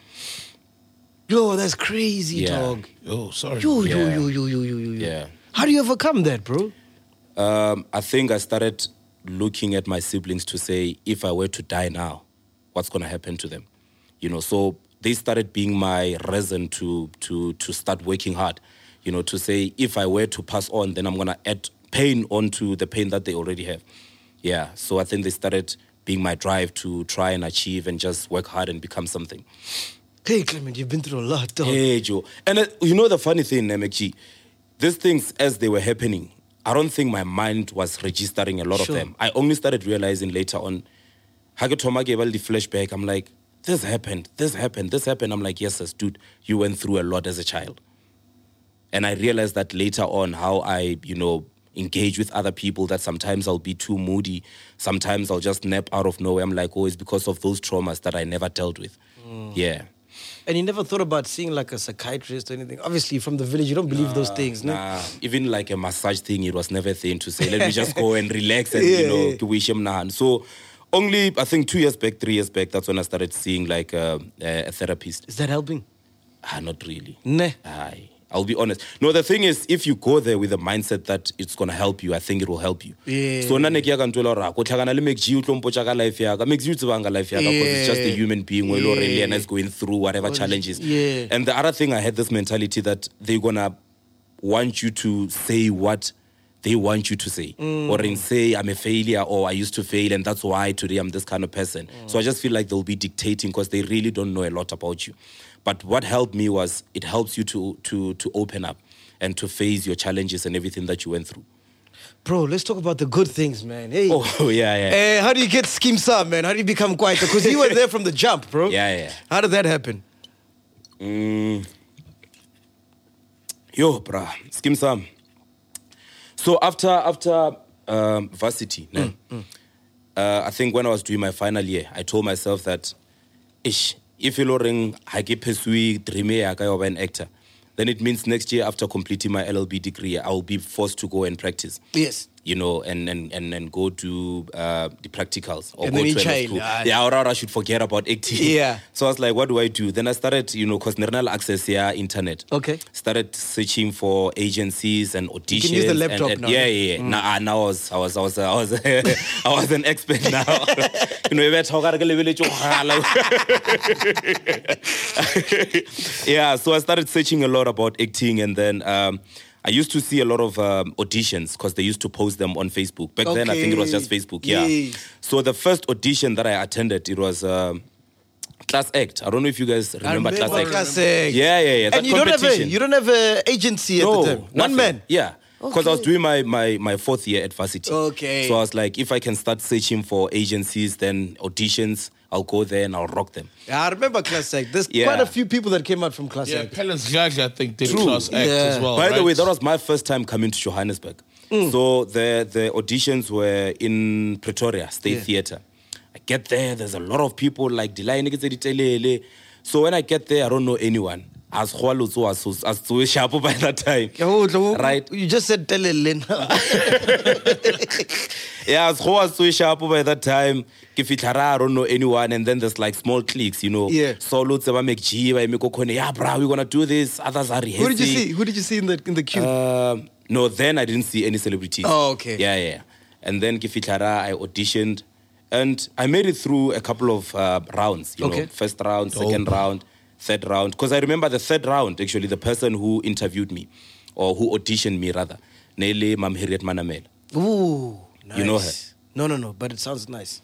Yo, that's crazy, Yeah. dog. Oh, sorry. Yo, yo, Yeah. yo, yo, yo, yo, yo. Yeah. How do you overcome that, bro? Um, I think I started looking at my siblings to say, if I were to die now, what's going to happen to them? You know, so they started being my reason to to to start working hard. You know, to say, if I were to pass on, then I'm going to add pain onto the pain that they already have. Yeah, so I think they started being my drive to try and achieve and just work hard and become something. Hey, Clement, you've been through a lot, dog. Hey, Joe. And uh, you know the funny thing, M X G, these things, as they were happening, I don't think my mind was registering a lot Sure. of them. I only started realizing later on, Hage Thoma gave all the flashback. I'm like, this happened, this happened, this happened. I'm like, yes, yes, dude, you went through a lot as a child. And I realized that later on, how I, you know, engage with other people, that sometimes I'll be too moody. Sometimes I'll just nap out of nowhere. I'm like, oh, it's because of those traumas that I never dealt with. Yeah. And you never thought about seeing like a psychiatrist or anything? Obviously, from the village, you don't believe those things, no? Nah, even like a massage thing, it was never a thing to say, let me just go and relax and, Yeah, you know, yeah. wish him nahan. So only, I think two years back, three years back, that's when I started seeing like a, a therapist. Is that helping? Ah, not really. Nah. Aye. I'll be honest. No, the thing is, if you go there with the mindset that it's going to help you, I think it will help you. Yeah. So, nna ne ke ya ka ntwela hore, ko tlhakana le Mexi, o tlo mpotsa ka life ya ka. Mexi o tsebang ka life ya ka, because it's just a Yeah. human being who yeah. Yeah. is going through whatever Oh, challenges. yeah. And the other thing, I had this mentality that they're going to want you to say what they want you to say. Mm. Or in say, I'm a failure, or I used to fail, and that's why today I'm this kind of person. Mm. So I just feel like they'll be dictating because they really don't know a lot about you. But what helped me was it helps you to to to open up and to face your challenges and everything that you went through. Bro, let's talk about the good things, man. Hey. Oh, yeah, yeah. Eh, how do you get Skim Sam, man? How do you become quieter? Because you were there from the jump, bro. Yeah, yeah. How did that happen? Mm. Yo, bruh, Skim Sam. So after after um, varsity, Mm, ne, uh, I think when I was doing my final year, I told myself that, ish, if you learn ha ke pursue dream ya ka yoba an actor, then it means next year after completing my L L B degree, I will be forced to go and practice. Yes. You know, and and and, and go to uh, the practicals or And go then in to China, school. ah. Yeah, or I should forget about acting. Yeah. So I was like, what do I do? Then I started, you know, because Nernal access yeah, internet. Okay. Started searching for agencies and auditions. use the and- laptop and- now, Yeah, no? yeah, yeah. Now, ah, now I was, I was, I was, I was, I was an expert now. You know, you better talk a little bit. Yeah, so I started searching a lot about acting, and then um, I used to see a lot of um, auditions because they used to post them on Facebook. Back then, I think it was just Facebook. Yeah. Yes. So the first audition that I attended, it was um, Class Act. I don't know if you guys remember, Class Act. Classic. Yeah, yeah, yeah. That And you don't have a competition. you don't have a agency at No, the time. One nothing. man. Yeah. Because I was Okay. doing my, my, my fourth year at varsity. Okay. So I was like, if I can start searching for agencies, then auditions, I'll go there and I'll rock them. Yeah, I remember Class Act. There's Yeah. quite a few people that came out from Class Yeah, Act. Pelens Gaga, I think, did True. Class Act Yeah. as well. By the right? way, that was my first time coming to Johannesburg. Mm. So the, the auditions were in Pretoria State yeah. Theatre. I get there, there's a lot of people like Delay. So when I get there, I don't know anyone. As as as so sharp by that time. Right? You just said Telele now. Yeah, as was so sharp by that time. I don't know anyone, and then there's like small cliques, you know. Yeah. Solo make G, make yeah, bro, we're gonna do this. Others are rehearsing. Who did you see? Who did you see in the in the queue? Uh, no, then I didn't see any celebrities. Oh, okay. Yeah, yeah. And then Kifitara, I auditioned, and I made it through a couple of uh, rounds. You okay. know, first round, second oh. round. Third round, because I remember the third round, actually, the person who interviewed me, or who auditioned me, rather, Nele Mam Harriet Manamela. Ooh, nice. You know her? No, no, no, but it sounds nice.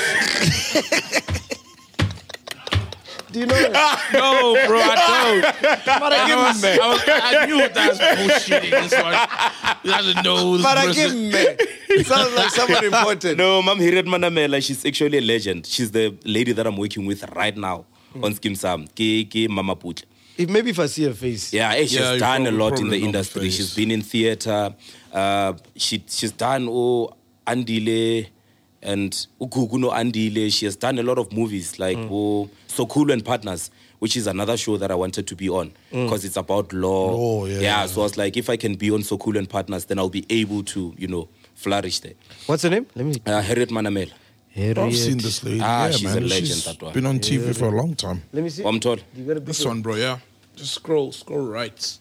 Do you know her? No, bro, I don't. But I, I, give was, him I, was, I knew that was bullshitting. This one. You have to know this But I person. give him It sounds like someone important. No, Mam Harriet Manamela, she's actually a legend. She's the lady that I'm working with right now. Mm. On Skim Sam, Ke Ke Mama Putle. If maybe if I see her face. Yeah, hey, she's Yeah, you done a probably- lot in probably the know the industry. face. She's been in theatre. Uh, she she's done oh Andile and Ugugu no Andile. She has done a lot of movies like mm. oh So Cool and Partners, which is another show that I wanted to be on because mm. it's about law. Law, yeah, yeah, yeah. So I was like, if I can be on So Cool and Partners, then I'll be able to, you know, flourish there. What's her name? Let me. Uh, Harriet Manamela. I've seen this lady. Ah, yeah, she's man. a legend, She's that one. been on T V for a long time. Let me see. I'm told. You got a This picture? one, bro, yeah. Just scroll, scroll right.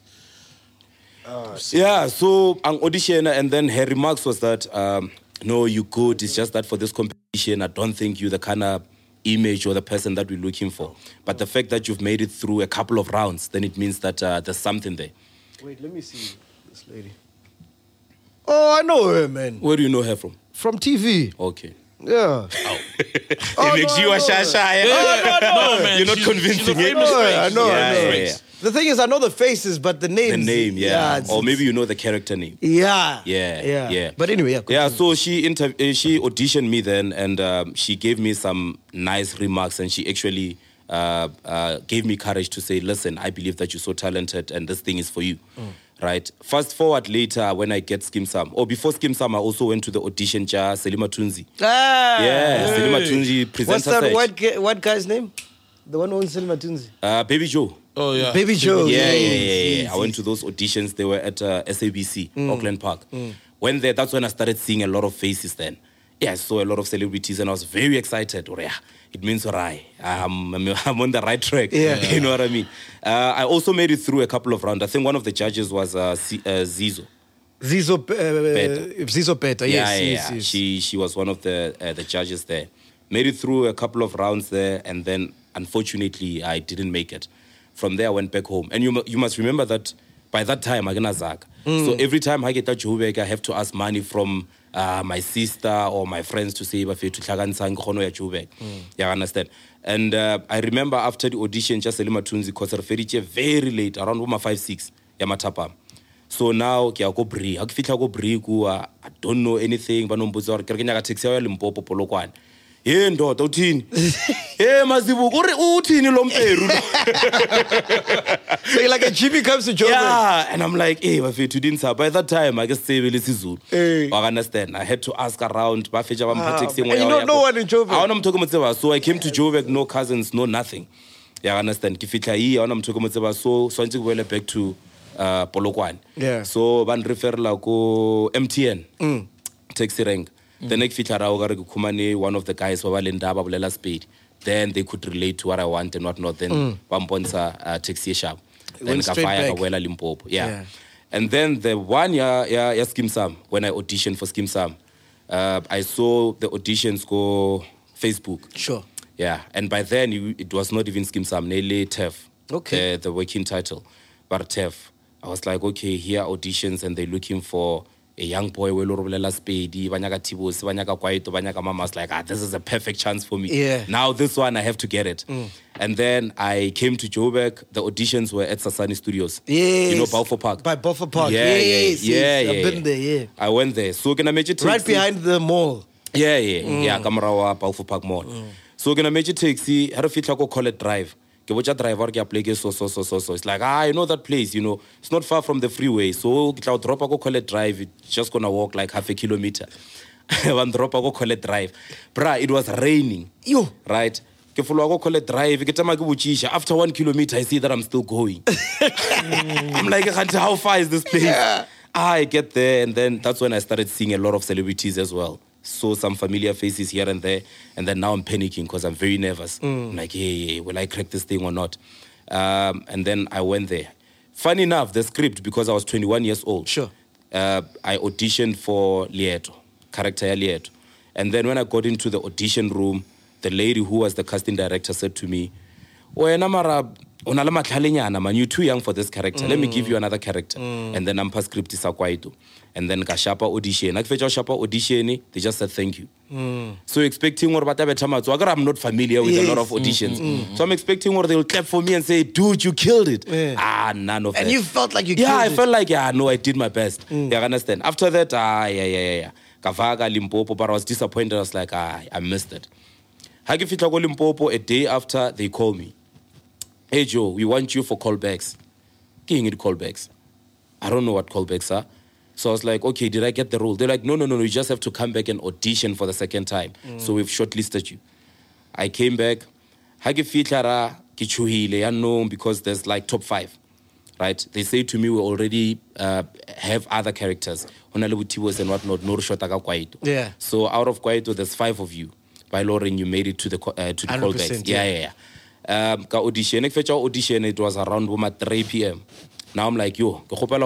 Yeah, so an audition, and then her remarks was that, um, no, you good. It's just that for this competition, I don't think you're the kind of image or the person that we're looking for. But the fact that you've made it through a couple of rounds, then it means that uh, there's something there. Wait, let me see this lady. Oh, I know her, man. Where do you know her from? From T V. Okay. Yeah. It makes you a shasha. Oh, no, no. No, man. You're not she's- convincing she's a me. I know famous her, face. I know her, Yeah, I know her. yeah, yeah. The thing is, I know the faces, but the names. The name, yeah. it's- Or maybe you know the character name. Yeah. Yeah, Yeah. yeah. But anyway, yeah. Yeah, continue. so she inter- uh, she auditioned me then, and um, she gave me some nice remarks, and she actually uh, uh, gave me courage to say, listen, I believe that you're so talented, and this thing is for you. Mm. Right. Fast forward later when I get Skim Sam. Or before Skim Sam, I also went to the audition jar, Selima Tunzi. Ah. Yeah, Selima Tunzi What's presenter that side. white, guy, white guy's name? The one who owns Selma Tunzi. Uh, Baby Joe. Oh, yeah. Baby Joe. Yeah, yeah, yes, yeah, yeah. yes, I went yes. to those auditions. They were at uh, S A B C, Auckland Park. When there, that's when I started seeing a lot of faces then. Yeah, I saw a lot of celebrities and I was very excited. Oh, yeah, it means right. I'm, I'm, I'm on the right track. Yeah. You know what I mean? Uh, I also made it through a couple of rounds. I think one of the judges was uh, C- uh, Zizo. Zizo, uh, Peta. Zizo Peta, yes, yeah, yeah, yes, yeah. yes. She she was one of the uh, the judges there. Made it through a couple of rounds there, and then unfortunately I didn't make it. From there I went back home, and you mu- you must remember that by that time I gonna Zag. So every time I get to Joburg, I have to ask money from uh, my sister or my friends to say if to tlhakantsha nkgono ya Joburg. You understand? And uh, I remember after the audition, just Selima Tunzi, because I very late, around one five six, ya Matapa. So now ke a go Bri. Ha ke fitla go Bri ku I don't know anything ba no mbotsa gore ke re ke nyaka taxi ya Limpopo Polokwane. Hey ndoda uthini? Hey Mazibuko uri uthini lo mperu? So you're like a Jimmy comes to Joburg. Yeah, and I'm like, hey, bafethu didn't say. By that time, I guess say isiZulu. Hey. I understand. I had to ask around. Bafethu Ah, bampa taxi and you know no one in Joburg. I want to talk So I came to Joburg, no cousins, no nothing. Yeah, I understand. Ke fitla here, I want to talk so so I need to go back to uh, Polokwane. Yeah. So ban referral ko M T N. Mm. Taxi rank. The next fitla ra o ga re ke khumane one of the guys wa ba lenda ba bolela speed. Then they could relate to what I want and what not. Then one sponsor uh, taxi shop. Then Went ka straight fire ka back. wela Limpopo. Yeah. Yeah. And then the one year, yeah, yeah, Skim Sam, when I auditioned for Skim Sam, uh, I saw the auditions go Facebook. Sure. Yeah. And by then, you- it was not even Skim Sam, nearly T E F. Okay. The, the working title. But T E F. I was like, okay, here are auditions and they're looking for a young boy, we lorulela spedi, banyaka tibos, banyaka kwaito, banyaka mama. I was like, ah, this is a perfect chance for me. Yeah. Now this one, I have to get it. And then I came to Joburg. The auditions were at Sasani Studios. Yes. You know, Balfour Park. By Balfour Park. Yeah, yes, yeah, yes. yeah, I've yeah. been there, yeah. I went there. So can I make it Right behind the mall. Yeah, yeah, yeah. Kamarawa, Balfour Park Mall. So can I make it taxi? Had a fit like College Drive. ke botsa driver ke apply ke so so so so so it's like ah I know that place, you know, it's not far from the freeway, so ke tla drop go Collet Drive, it's just gonna walk like half a kilometer. One drop go Collet Drive, bruh, it was raining, yo, right? Ke follow go Collet Drive, ke tama ke botšisha, after one kilometer I see that I'm still going. I'm like, how far is this place? Yeah. I get there, and then that's when I started seeing a lot of celebrities as well. Saw some familiar faces here and there, and then now I'm panicking because I'm very nervous. Mm. I'm like, hey, hey, will I crack this thing or not? Um, and then I went there. Funny enough, the script, because I was twenty-one years old, sure, uh, I auditioned for Lieto, character Lieto. And then when I got into the audition room, the lady who was the casting director said to me, wena mara unala matlhalenyana man, you're too young for this character. Mm. Let me give you another character. Mm. And then nampa script isa kwaito. And then ka shapa audition. Ak fetja shapa audition, they just said thank you. Mm. So expecting or bata betama. So I'm not familiar with yes. a lot of auditions. Mm, mm, mm. So I'm expecting or they'll clap for me and say, dude, you killed it. Yeah. Ah, none of and that. And you felt like you yeah, killed I it. Yeah, I felt like, yeah, no, I did my best. Mm. Yeah, I understand. After that, ah, yeah, yeah, yeah, yeah. Kavaga, Limpopo, but I was disappointed. I was like, ah, I missed it. Hagi fitla go Limpopo, a day after, they call me. Hey, Joe, we want you for callbacks. King it callbacks. I don't know what callbacks are. So I was like, okay, did I get the role? They're like, no, no, no, no, you just have to come back and audition for the second time. Mm. So we've shortlisted you. I came back. Hagi fitlara kichuhile unknown because there's like top five, right? They say to me we already uh, have other characters. Honalebutiwos and whatnot. No shotaka Kwaito. Yeah. So out of Kwaito, there's five of you. By Lauren, you made it to the uh, to the callbacks. Yeah, yeah, yeah. Um, ka audition, audition, it was around three p.m. Now I'm like, yo,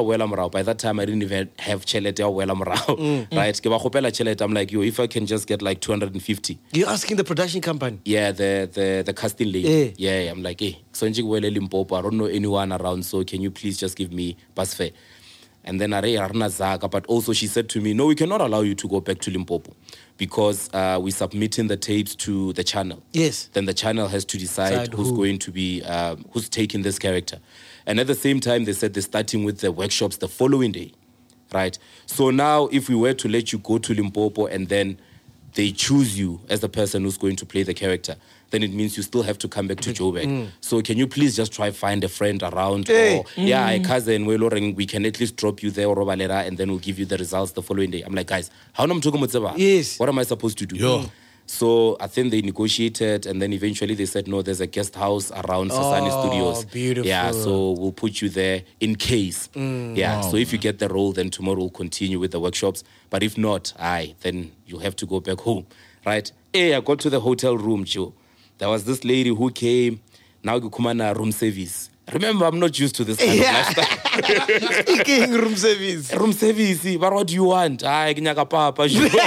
by that time I didn't even have chelete or mm, right? Mm. I'm like, yo, if I can just get like two hundred fifty. You're asking the production company? Yeah, the the, the casting lady. Yeah. yeah, I'm like, hey, I don't know anyone around, so can you please just give me bus fare? And then I Zaka, but also she said to me, no, we cannot allow you to go back to Limpopo because uh, we're submitting the tapes to the channel. Yes. Then the channel has to decide Side who's who? going to be, uh, who's taking this character. And at the same time, they said they're starting with the workshops the following day, right? So now if we were to let you go to Limpopo and then they choose you as the person who's going to play the character, then it means you still have to come back to Joburg. Mm. So can you please just try find a friend around? Hey. Or, mm. yeah, a cousin, we can at least drop you there, or and then we'll give you the results the following day. I'm like, guys, how am I talking about? Yes. What am I supposed to do? Yeah. So I think they negotiated, and then eventually they said, no, there's a guest house around Sasani oh, Studios. Beautiful. Yeah, so we'll put you there in case. Mm. Yeah, wow, so if man. you get the role, then tomorrow we'll continue with the workshops. But if not, aye, then you'll have to go back home, right? Hey, I got to the hotel room, Joe. There was this lady who came, now you come on a room service. Remember, I'm not used to this kind yeah. of lifestyle. Speaking room service. Room service, but what do you want? Ay, nyaka papa.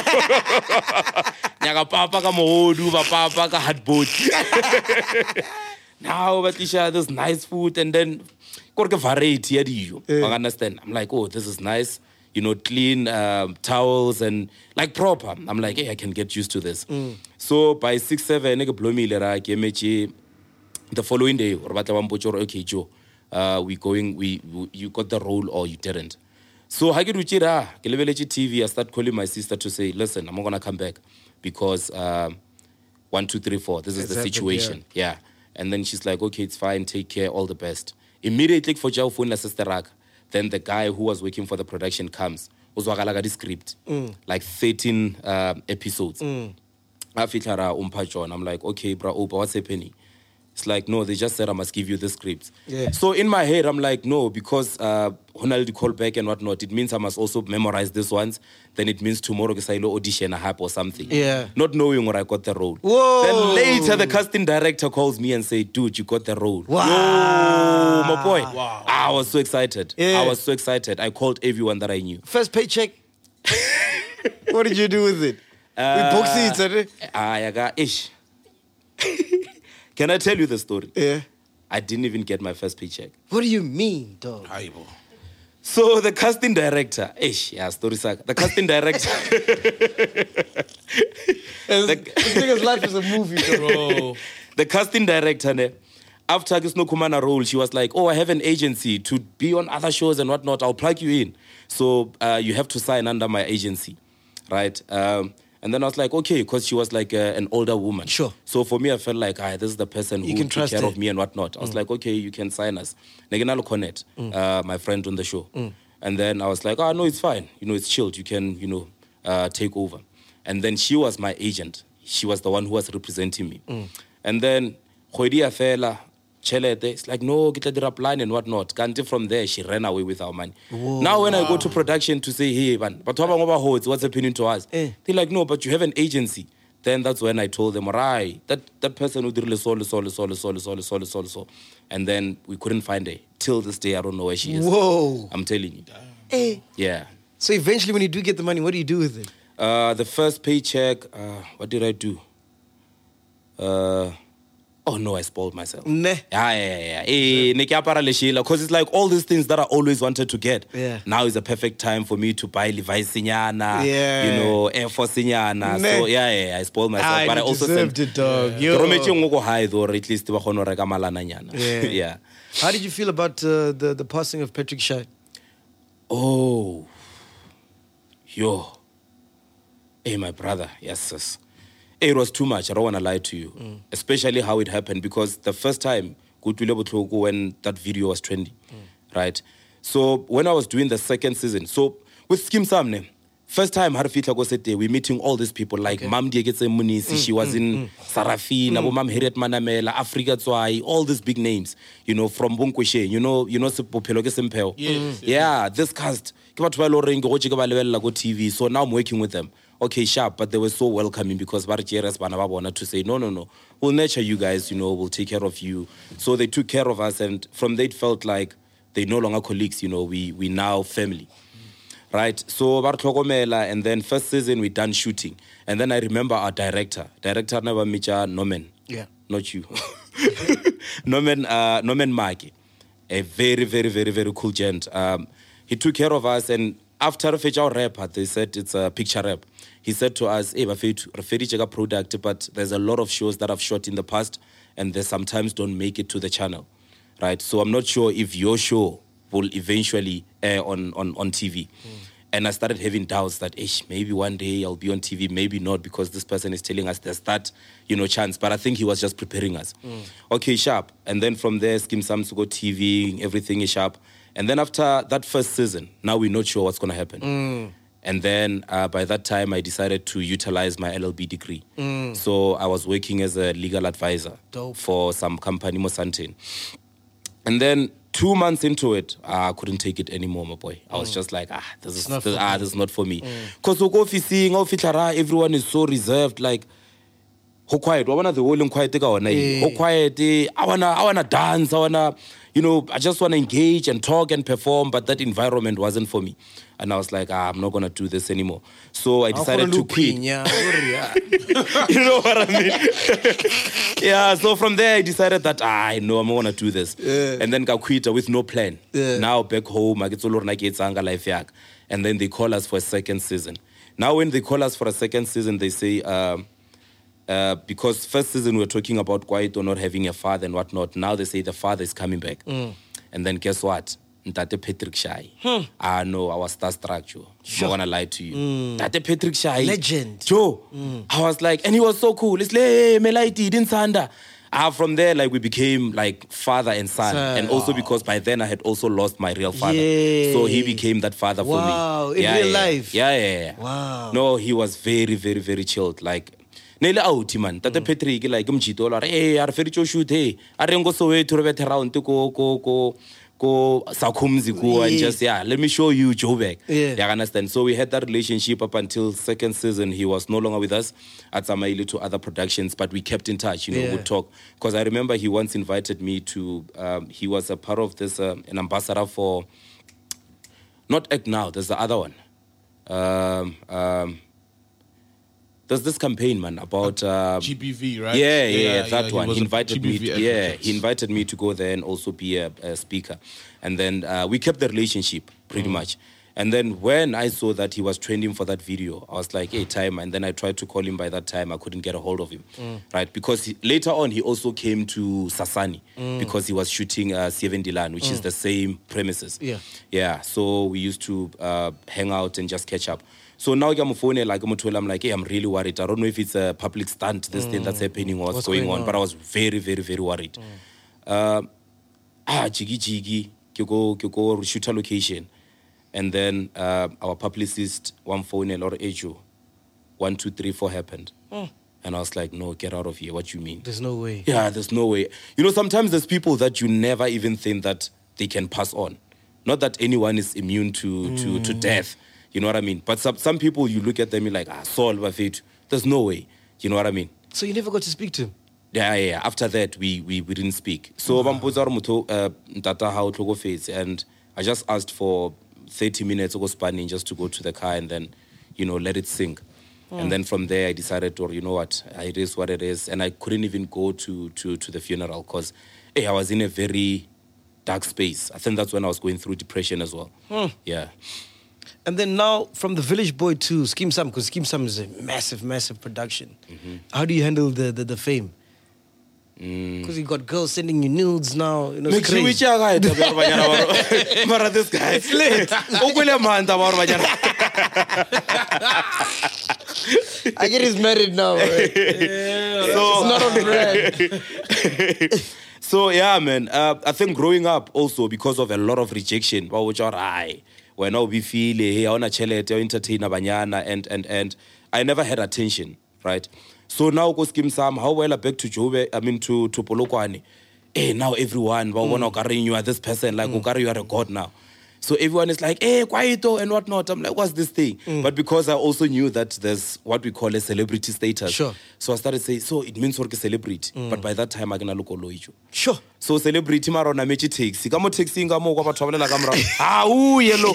Nyaka papa ka mohodu, ba papa ka hot boat. Now, but Isha, there's nice food, and then got a variety. You understand? I'm like, oh, this is nice. You know, clean um, towels and like proper. I'm like, hey, I can get used to this. Mm. So by six, seven, nigga blow me lera kemechi. The following day, okay, Joe, uh, we going, we, we you got the role or you didn't. So I get Uchira, Kelevelechi T V, I start calling my sister to say, listen, I'm not gonna come back because um, one, two, three, four, this is exactly, the situation. Yeah. yeah. And then she's like, okay, it's fine, take care, all the best. Immediately for Jao phone la sister Rak. Then the guy who was working for the production comes. Uzwakalaga the script. Mm. Like thirteen uh, episodes. Mm. I'm like, okay, bro, Opa, what's happening? It's like, no, they just said I must give you the script. Yeah. So in my head, I'm like, no, because uh, Honaldi call back and whatnot, it means I must also memorize this ones. Then it means tomorrow I will audition a hype or something. Yeah. Not knowing where I got the role. Whoa. Then later, the casting director calls me and say, dude, you got the role. Wow. Yo, my boy. Wow. I was so excited. Yeah. I was so excited. I called everyone that I knew. First paycheck. What did you do with it? Uh, we booked seats, eh? I got ish. Can I tell you the story? Yeah. I didn't even get my first paycheck. What do you mean, dog? So the casting director, ish, yeah, story saga. The casting director. the nigga's life is a movie, bro. The casting director, ne, after this no Kumana role, she was like, oh, I have an agency to be on other shows and whatnot. I'll plug you in. So uh, you have to sign under my agency, right? Um, And then I was like, okay, because she was like a, an older woman. Sure. So for me, I felt like, ah, this is the person who You will can take trust care her. of me and whatnot. I was Mm. like, okay, you can sign us. Negenalo Connect, Mm. uh, my friend on the show. Mm. And then I was like, oh, no, it's fine. You know, it's chilled. You can, you know, uh, take over. And then she was my agent. She was the one who was representing me. Mm. And then, Khwedi ya fela, chelete, it's like, no, get the plan and whatnot. Kanti from there, she ran away with our money. Whoa. Now, when I go to production to say, hey, man, but what's happening to us? Eh. They're like, no, but you have an agency. Then that's when I told them, all right, that, that person who did solo, solo, solo, solo, solo, solo, solo, solo. And then we couldn't find her. Till this day, I don't know where she is. Whoa. I'm telling you. Eh. Yeah. So eventually, when you do get the money, what do you do with it? Uh, the first paycheck, uh, what did I do? Uh, oh no, I spoiled myself. Nah. Yeah, yeah, yeah. Because it's like all these things that I always wanted to get. Yeah. Now is a perfect time for me to buy Levi's Sinyana, Yeah. you know, Air Force Sinyana. Nah. So yeah, yeah, yeah, I spoiled myself. Ah, but I you also deserved sent, it, dog. Ke Yo. rometse nngwe ko high though, or at least ba kgone ho reka malananyana. Yeah. Yeah. How did you feel about uh, the, the passing of Patrick Shy? Oh, yo. Hey, my brother, yes, sis. Hey, it was too much. I don't want to lie to you. Mm. Especially how it happened, because the first time, when that video was trending, Mm. right? So when I was doing the second season, so with Skim Samne, first time Harfitla Gosete, we're meeting all these people like Okay. Mam Diegetse Munisi, Mm, she was mm, in mm. Sarafina, mm. Mam Heret Manamela, Afrika Zwai, all these big names, you know, from Bunkweshe, you know, you know, Sepopelo Gesempeo. Yes, Yeah, this cast. Ke batho ba e le horeng ke gotse ke ba lebella go T V, so now I'm working with them. Okay, sharp, but they were so welcoming because ba re tšere bana ba bona to say, no, no, no, we'll nurture you guys, you know, we'll take care of you. So they took care of us, and from there it felt like they're no longer colleagues, you know, we we now family. Right? So ba re tlhokomela, and then first season we done shooting. And then I remember our director, director never Micha Norman. Yeah. Not you. Norman, uh, Norman Maki, a very, very, very, very cool gent. Um, he took care of us, and after Fetch rap, they said it's a picture rap. He said to us, hey, Bafetu, Referi check product, but there's a lot of shows that I've shot in the past, and they sometimes don't make it to the channel. Right? So I'm not sure if your show will eventually air on, on, on T V. Mm. And I started having doubts that, ish, maybe one day I'll be on T V, maybe not, because this person is telling us there's that, you know, chance. But I think he was just preparing us. Mm. Okay, sharp. And then from there, Skim Sams to go T V, everything is sharp. And then after that first season, now we're not sure what's going to happen. Mm. And then uh, by that time, I decided to utilize my L L B degree. Mm. So I was working as a legal advisor Dope. for some company, Mosantine. And then two months into it, uh, I couldn't take it anymore, my boy. I was Mm. just like, ah, this is not this, for ah, me. this is not for me. Because mm. everyone is so reserved, like, how quiet? I wanna the whole quiet. Yeah. How quiet? eh, I wanna, I wanna dance. I wanna, you know, I just wanna engage and talk and perform. But that environment wasn't for me, and I was like, ah, I'm not gonna do this anymore. So I decided to quit. You know what I mean? Yeah. So from there, I decided that ah, I know I'm gonna do this, Yeah. and then got quit with no plan. Yeah. Now back home, I get to learn life yak, and then they call us for a second season. Now when they call us for a second season, they say. Um, Uh, because first season we were talking about Kwaito not having a father and whatnot. Now they say the father is coming back. Mm. And then guess what? Ntate Patrick Shy. Hmm. Ah, no, I was starstruck, Joe. Sure. I don't want to lie to you. Mm. Ntate Patrick Shy. Legend. Joe. Mm. I was like, and he was so cool. It's like, hey, Melaiti, didn't sanda. Ah, from there, like, we became like father and son. Son. And also because by then I had also lost my real father. Yay. So he became that father for me. Wow, in yeah, real yeah, life? Yeah, yeah, yeah. Wow. No, he was very, very, very chilled. Like, Nele out man. Tate Patrick like umchito la. Hey, are feri cho shoot hey. Are ngo so we to rebet around to go go go go sakumzi go and just yeah. Let me show you Joburg. Yeah. You understand? So we had that relationship up until second season. He was no longer with us at Samaili to other productions, but we kept in touch. You know, Yeah. we'd talk because I remember he once invited me to. Um, he was a part of this uh, an ambassador for. Not Act Now. There's the other one. Um. Um. There's this campaign, man, about uh, G B V, right? Yeah, yeah, yeah, that he one. was He a invited me. G B V To, yeah, advocate. he invited me to go there and also be a, a speaker, and then uh, we kept the relationship pretty much. And then when I saw that he was trending for that video, I was like, hey, time. And then I tried to call him by that time. I couldn't get a hold of him, right? Because he, later on, he also came to Sasani because he was shooting uh, Seven Dilan, which is the same premises. Yeah. Yeah, so we used to uh, hang out and just catch up. So now I'm phone like I'm like, hey, I'm really worried. I don't know if it's a public stunt, this mm. thing that's happening or what's, what's going, going on, on, but I was very, very, very worried. Mm. Uh, ah, jiggy jiggy, you go, you go shoot a location. And then uh, our publicist, one phone, or Ejo, one, two, three, four happened. Mm. And I was like, no, get out of here. What you mean? There's no way. Yeah, there's no way. You know, sometimes there's people that you never even think that they can pass on. Not that anyone is immune to, mm. to, to death. You know what I mean? But some, some people, you look at them, you're like, ah, Saul, there's no way. You know what I mean? So you never got to speak to him? Yeah, yeah, yeah. After that, we, we, we didn't speak. So, wow. And I just asked for thirty minutes of spanning just to go to the car and then, you know, let it sink. Mm. And then from there, I decided, or you know what, it is what it is. And I couldn't even go to, to, to the funeral because hey, I was in a very dark space. I think that's when I was going through depression as well. Mm. Yeah. And then now, from the Village Boy to Skeem Saam, because Skeem Saam is a massive, massive production. Mm-hmm. How do you handle the, the, the fame? Because mm. you got girls sending you nudes now. You know, it's crazy. This guy. It's lit. I get he's married now. Right? Yeah, so, it's not on brand. So, yeah, man. Uh, I think growing up also because of a lot of rejection, when I be feel, hey, I want to entertain banyana, and and and I never had attention, right? So now go Skeem Saam, how well I back to Jobe, I mean to to Polokwane. Hey, now everyone, mm. you are this person, like mm. you are a god now. So everyone is like, hey, quieto and whatnot. I'm like, what's this thing? Mm. But because I also knew that there's what we call a celebrity status. Sure. So I started saying, so it means we're a celebrity. Mm. But by that time, I'm going to look at Sure. So celebrity, I'm going to make taxi. I'm going to taxi, I'm going to travel like I'm ah, ooh, yellow.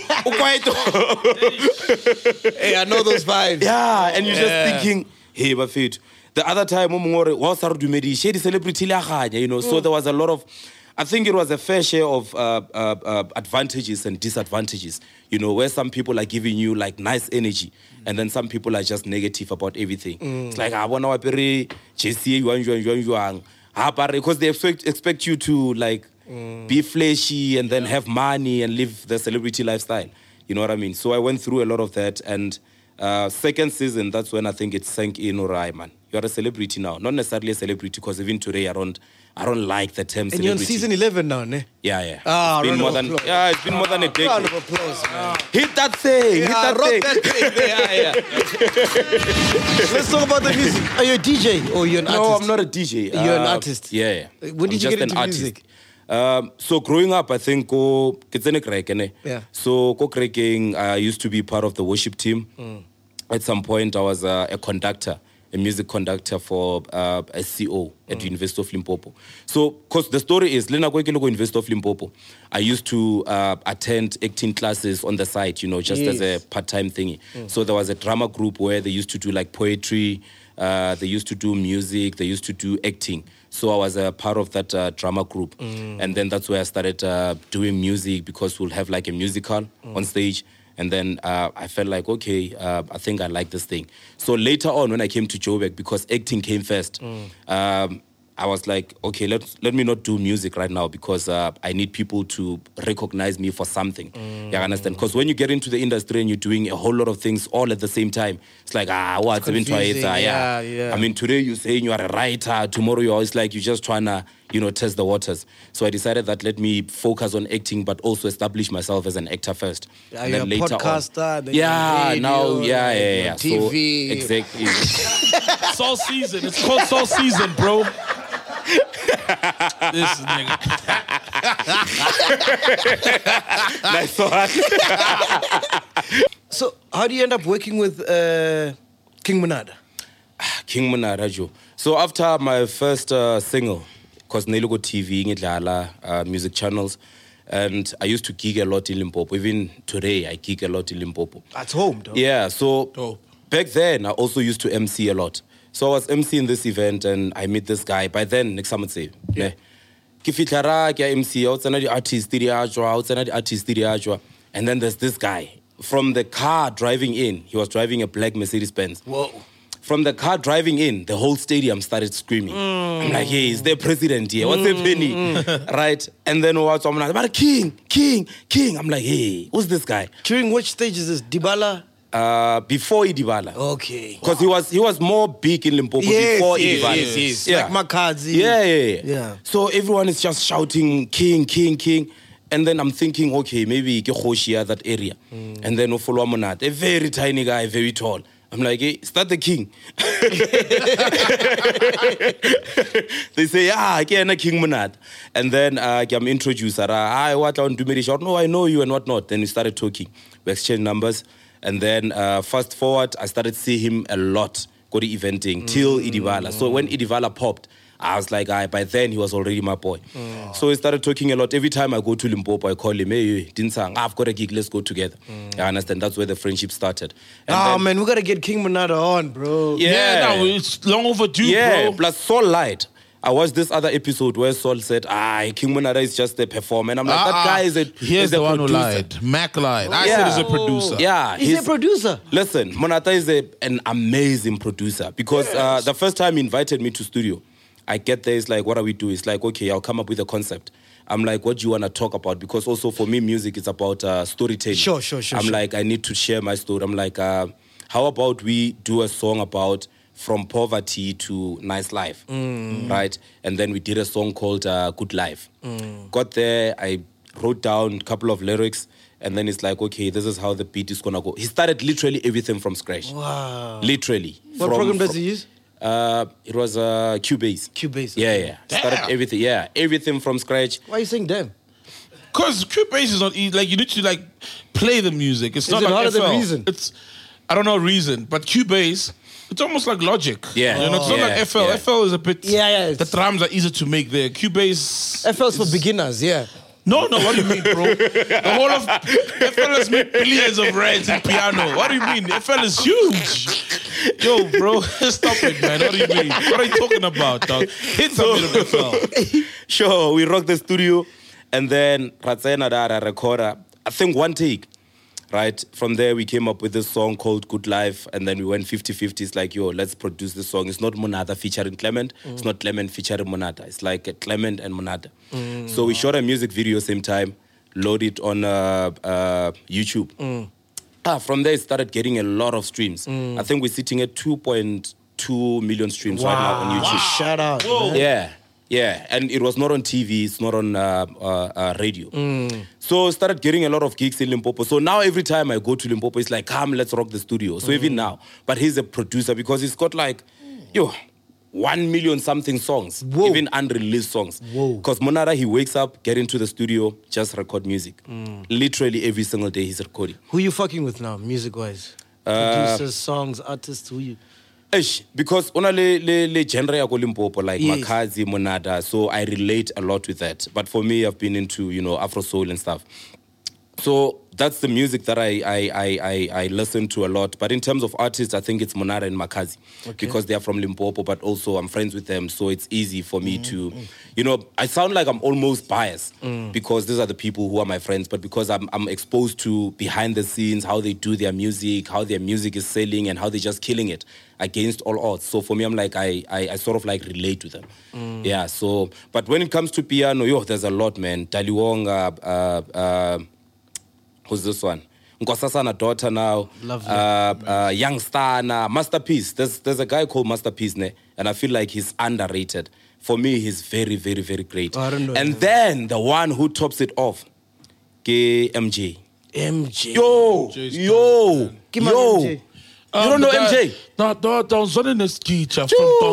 Hey, I know those vibes. Yeah, and you're yeah. just thinking, hey, but fit. The other time, was shady celebrity, you know, so there was a lot of, I think it was a fair share of uh, uh, uh, advantages and disadvantages, you know, where some people are giving you like nice energy mm. and then some people are just negative about everything. Mm. It's like, I want to because they expect, expect you to like mm. be flashy and then yeah. have money and live the celebrity lifestyle. You know what I mean? So I went through a lot of that. And uh, second season, that's when I think it sank in, all right, man. You're a celebrity now. Not necessarily a celebrity because even today I don't I don't like the term and celebrity. And you're on season eleven now, ne? Yeah, yeah. Ah, it's been more than applause. yeah, it's been more than a decade. Round of applause, man. Hit that thing. Yeah, hit that thing. That thing. Yeah, yeah. Let's talk about the music. Are you a D J or you're an no, artist? No, I'm not a D J. You're uh, an artist. Yeah, yeah. When did I'm you get into music? Um, so growing up, I think go yeah. So go cracking. I used to be part of the worship team. Mm. At some point, I was uh, a conductor. A music conductor for uh, a C O at mm. University of Limpopo. So, because the story is, Lena Kwekiloko University of Limpopo, I used to uh, attend acting classes on the side, you know, just yes. as a part-time thingy. Mm. So there was a drama group where they used to do like poetry, uh, they used to do music, they used to do acting. So I was a part of that uh, drama group. Mm. And then that's where I started uh, doing music because we'll have like a musical mm. on stage. And then uh, I felt like, okay, uh, I think I like this thing. So later on, when I came to Joburg, because acting came first, mm. um, I was like, okay, let let me not do music right now because uh, I need people to recognize me for something. Mm. Yeah, I understand? Because when you get into the industry and you're doing a whole lot of things all at the same time, it's like, ah, what's even twice? Yeah, yeah. yeah. I mean, today you're saying you are a writer, tomorrow you're always like, you're just trying to, you know, test the waters. So I decided that let me focus on acting, but also establish myself as an actor first. Yeah, and then you're later a podcaster. On, yeah, radio, now, yeah, yeah, yeah. T V. So, exactly. Soul Season. It's called Soul Season, bro. This nigga. Nice one. So, how do you end up working with uh, King Monada? King Monada, Joe. So after my first uh, single, because Nelugo T V, ngidlala uh, music channels, and I used to gig a lot in Limpopo. Even today, I gig a lot in Limpopo. At home, though. Yeah, so Dope. Back then, I also used to M C a lot. So I was emceeing this event, and I met this guy. By then, next time I'd say, yeah. M C, artist, artist, and then there's this guy. From the car driving in, he was driving a black Mercedes-Benz. Whoa. From the car driving in, the whole stadium started screaming. Mm. I'm like, hey, is there president here? What's mm. happening? Mm. Right? And then what's I'm like, but King, King, King. I'm like, hey, who's this guy? During which stage is this? Dibala? Uh, before Idibala. Okay. Because he was he was more big in Limpopo Yes, before yes, Idibala. yes, yes. Yeah. Like Makadzi. Yeah, yeah, yeah, Yeah. So everyone is just shouting, King, King, King. And then I'm thinking, okay, maybe ke Khoshia, that area. Mm. And then Ufolo Monat, a very tiny guy, very tall. I'm like, hey, is that the king? They say, ah, I can't King Monat. And then uh, I'm introduced, I what on do me? No, I know you and whatnot. Then we started talking. We exchanged numbers. And then uh, fast forward, I started seeing him a lot, go to eventing, mm. till Idibala. So when Idibala popped, I was like, I, by then he was already my boy. Mm. So we started talking a lot. Every time I go to Limpopo, I call him, hey, Dinsang, I've got a gig, let's go together. Mm. I understand, that's where the friendship started. And oh, then, man, we got to get King Monada on, bro. Yeah, yeah no, it's long overdue, yeah, bro. plus Saul lied. I watched this other episode where Saul said, ah, King Monada is just a performer. And I'm like, uh, that guy is a Here's is the a one producer. who lied. Mac lied. I Yeah. said he's a producer. Yeah. He's, a producer. Listen, Monata is a, an amazing producer because yes. uh, the first time he invited me to studio, I get there, it's like, what do we do? It's like, okay, I'll come up with a concept. I'm like, what do you want to talk about? Because also for me, music is about uh, storytelling. Sure, sure, sure. I'm sure. like, I need to share my story. I'm like, uh, how about we do a song about from poverty to nice life, mm. right? And then we did a song called uh, Good Life. Mm. Got there, I wrote down a couple of lyrics, and then it's like, okay, this is how the beat is going to go. He started literally everything from scratch. Wow. Literally. What from, program does from, he use? Uh, it was uh, Cubase. Cubase. Yeah, Okay. yeah. Started Damn. everything. Yeah, everything from scratch. Why are you saying damn? Because Cubase is not easy. Like, you need to, like, play the music. It's Is not it like harder F L. than Reason? It's, I don't know Reason, but Cubase, it's almost like Logic. Yeah. You know, it's not Yeah, like F L. yeah. F L is a bit... Yeah, yeah, The it's- drums are easy to make there. Cubase... F L's for is- beginners, yeah. No, no, what do you mean, bro? The whole of F L has made billions of rands in piano. What do you mean? F L is huge. Yo, bro, stop it, man. What do you mean? What are you talking about, dog? Hit something of F L. Sure, we rocked the studio, and then Ratsena Dara recorder. I think one take, right? From there, we came up with this song called Good Life, and then we went fifty-fifty. It's like, yo, let's produce this song. It's not Monada featuring Clement. Mm. It's not Clement featuring Monada. It's like uh, Clement and Monada. Mm. So we shot a music video same time, load it on uh, uh, YouTube. Mm. Ah, from there, it started getting a lot of streams. Mm. I think we're sitting at two point two million streams Wow. right now on YouTube. Wow. Shout out. man. Yeah, yeah. And it was not on T V, it's not on uh, uh, uh, radio. Mm. So started getting a lot of gigs in Limpopo. So now every time I go to Limpopo, it's like, come, let's rock the studio. So mm. even now. But he's a producer because he's got like, yo, one million something songs, Whoa. even unreleased songs. Because Monada, he wakes up, get into the studio, just record music. Mm. Literally every single day he's recording. Who you fucking with now, music-wise? Uh, Producers, songs, artists, who you... Eish, because una le le le genre ya ko Limpopo like Yes. Makadzi, Monada, so I relate a lot with that. But for me, I've been into, you know, Afro soul and stuff. So that's the music that I I I I, I listen to a lot. But in terms of artists, I think it's Monada and Makadzi Okay. because they are from Limpopo, but also I'm friends with them, so it's easy for me to, you know, I sound like I'm almost biased Mm. because these are the people who are my friends, but because I'm I'm exposed to behind the scenes, how they do their music, how their music is selling, and how they're just killing it against all odds. So for me, I'm like, I I, I sort of like relate to them. Mm. Yeah, so, but when it comes to piano, yo, there's a lot, man. Daliwonga, uh, uh, who's this one? Nkosasana daughter now. Lovely. Uh, uh, Young Star now. Masterpiece. There's there's a guy called Masterpiece, ne? And I feel like he's underrated. For me, he's very, very, very great. Oh, I don't know and him. then the one who tops it off, K M J. M J. Yo, J's yo, Give my yo. M J. You don't know M J? No, no, no, Zonines Gicha from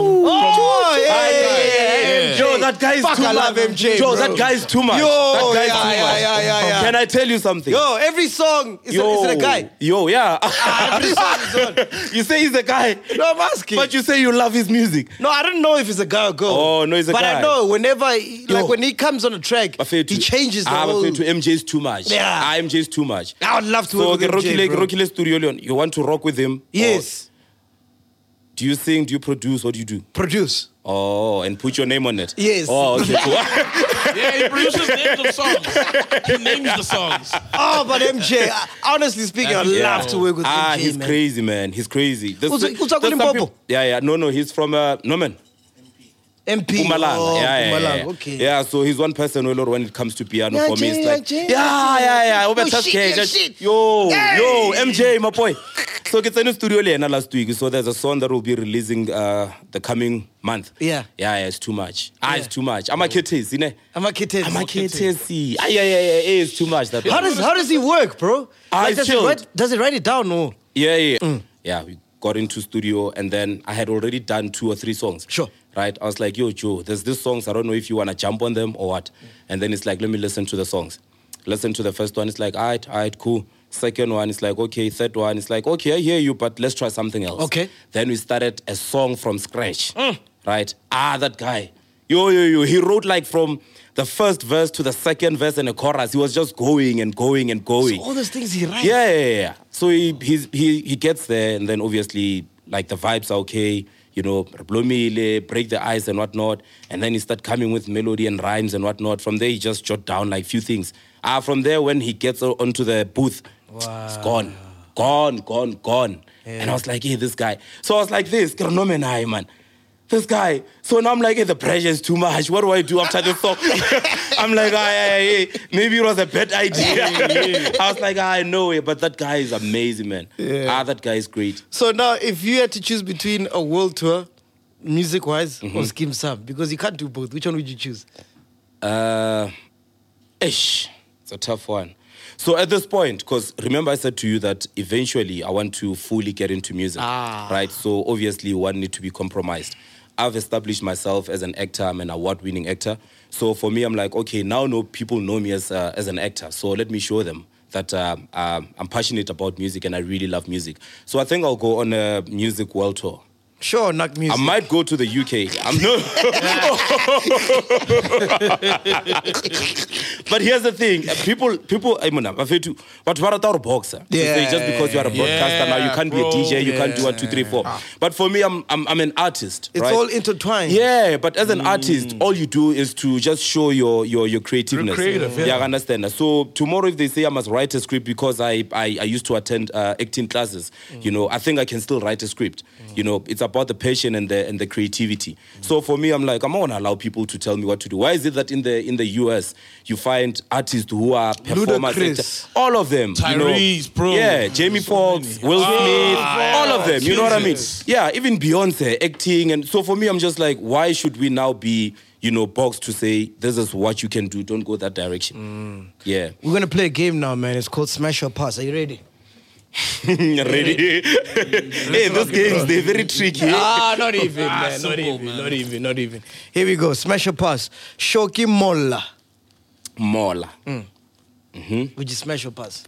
Oh, yeah, yeah, yeah, yeah. Yo, that guy is Fuck, too I much. love M J, Yo, bro. that guy is too much. Yo, that guy is yeah, too yeah, much. yeah, yeah, yeah. Can I tell you something? Yo, every song is, a, Yo, is it a guy? Yo, yeah. Every song is on. You say he's a guy, No, I'm asking. but you say you love his music. No, I don't know if it's a guy or girl. Oh, no, he's a but guy. But I know whenever, he, Yo. like when he comes on a track, Bafethu. he changes the ah, whole... Bafethu, M J is too much. Yeah. Ah, M J is too much. I would love to So, work with Rocky M J, Lake, bro. Rocky Lake Studio Leon, you want to rock with him? Yes. Or do you sing? Do you produce? What do you do? Produce. Oh, and put your name on it. Yes. Oh, okay, cool. Yeah, he produces names of songs. He names the songs. Oh, but M J, I- honestly speaking, I'd Yeah. love to work with ah, M J, he's man. crazy, man. He's crazy. There's- Who's- who's talking there's some Limpopo? peop- Yeah, yeah. No, no. He's from uh, Norman. M P. Mpumalanga. Oh, yeah, yeah, Mpumalanga, yeah. okay. Yeah, so he's one person who, when it comes to piano, Yeah, for me, Jay, it's like, yeah, Jay, yeah, yeah, yeah. Over Yo, touch shit, cage, yo, just- shit. Yo, Hey. yo, M J, my boy. So it's in the studio Lena last week. So there's a song that will be releasing uh, the coming month. Yeah. Yeah, yeah, it's too much. Ah, Yeah. it's too much. I'm a kitties, you know. I'm a kitten. I'm a kitties. Ah, yeah, yeah, yeah, it's too much. That How does how does he work, bro? Ah, Like, it's does, he chilled. write, does he write it down or? Yeah, yeah. Mm. Yeah, we got into studio and then I had already done two or three songs. Sure. Right? I was like, yo, Joe, there's these songs. I don't know if you want to jump on them or what. And then it's like, let me listen to the songs. Listen to the first one. It's like, all right, all right, cool. Second one, it's like, okay. Third one, it's like, okay, I hear you, but let's try something else. Okay. Then we started a song from scratch. Right? Ah, that guy. Yo, yo, yo. He wrote like from the first verse to the second verse and the chorus. He was just going and going and going. So all those things he writes. Yeah, yeah, yeah. So he he's, he he gets there, and then obviously like the vibes are okay. You know, blomile, break the ice and whatnot, and then he start coming with melody and rhymes and whatnot. From there, he just jot down like few things. Ah, from there, when he gets o- onto the booth, it's gone, gone, gone, gone. And I was like, hey, this guy. So I was like, this, Kronomenai, man. This guy. So now I'm like, hey, the pressure is too much. What do I do after this song? I'm like, ah, yeah, yeah, yeah. Maybe it was a bad idea. I was like, ah, I know it, but that guy is amazing, man. Yeah. Ah, that guy is great. So now, if you had to choose between a world tour, music-wise, Mm-hmm. or Skim Sam, because you can't do both, which one would you choose? Uh, ish, it's a tough one. So at this point, because remember I said to you that eventually I want to fully get into music, Ah. right? So obviously one need to be compromised. I've established myself as an actor. I'm an award-winning actor. So for me, I'm like, okay, now no people know me as uh, as an actor. So let me show them that uh, uh, I'm passionate about music and I really love music. So I think I'll go on a music world tour. Sure, not music. I might go to the U K. I'm no. But here's the thing: uh, people, people, I mean, I'm afraid to. But what about a boxer? To Yeah, say just because you are a broadcaster now, you can't be a bro, D J, you can't do yeah. one, two, three, four. But for me, I'm, I'm, I'm an artist. It's right? all intertwined. Yeah, but as an artist, all you do is to just show your your your creativeness. creative, yeah. yeah, I understand. So tomorrow, if they say I must write a script because I I, I used to attend uh, acting classes, you know, I think I can still write a script. You know, it's about the passion and the and the creativity. So for me, I'm like, I'm not gonna allow people to tell me what to do. Why is it that in the in the U S you find artists who are performers, Ludacris. actors, all of them, you know, Tyrese, bro. yeah, Jamie So Foxx, many. Will Ah, Smith, all of them. You know what I mean? Jesus. Yeah, even Beyonce acting, and so for me, I'm just like, why should we now be, you know, boxed to say this is what you can do? Don't go that direction. Yeah, We're going to play a game now, man. It's called Smash or Pass. Are you ready? ready? Hey, those games they're very tricky. Ah, not even, Ah, man. Not simple, even, man. not even, not even. Here we go. Smash or Pass. Shoki Molla. Mola. Would you smash or pass?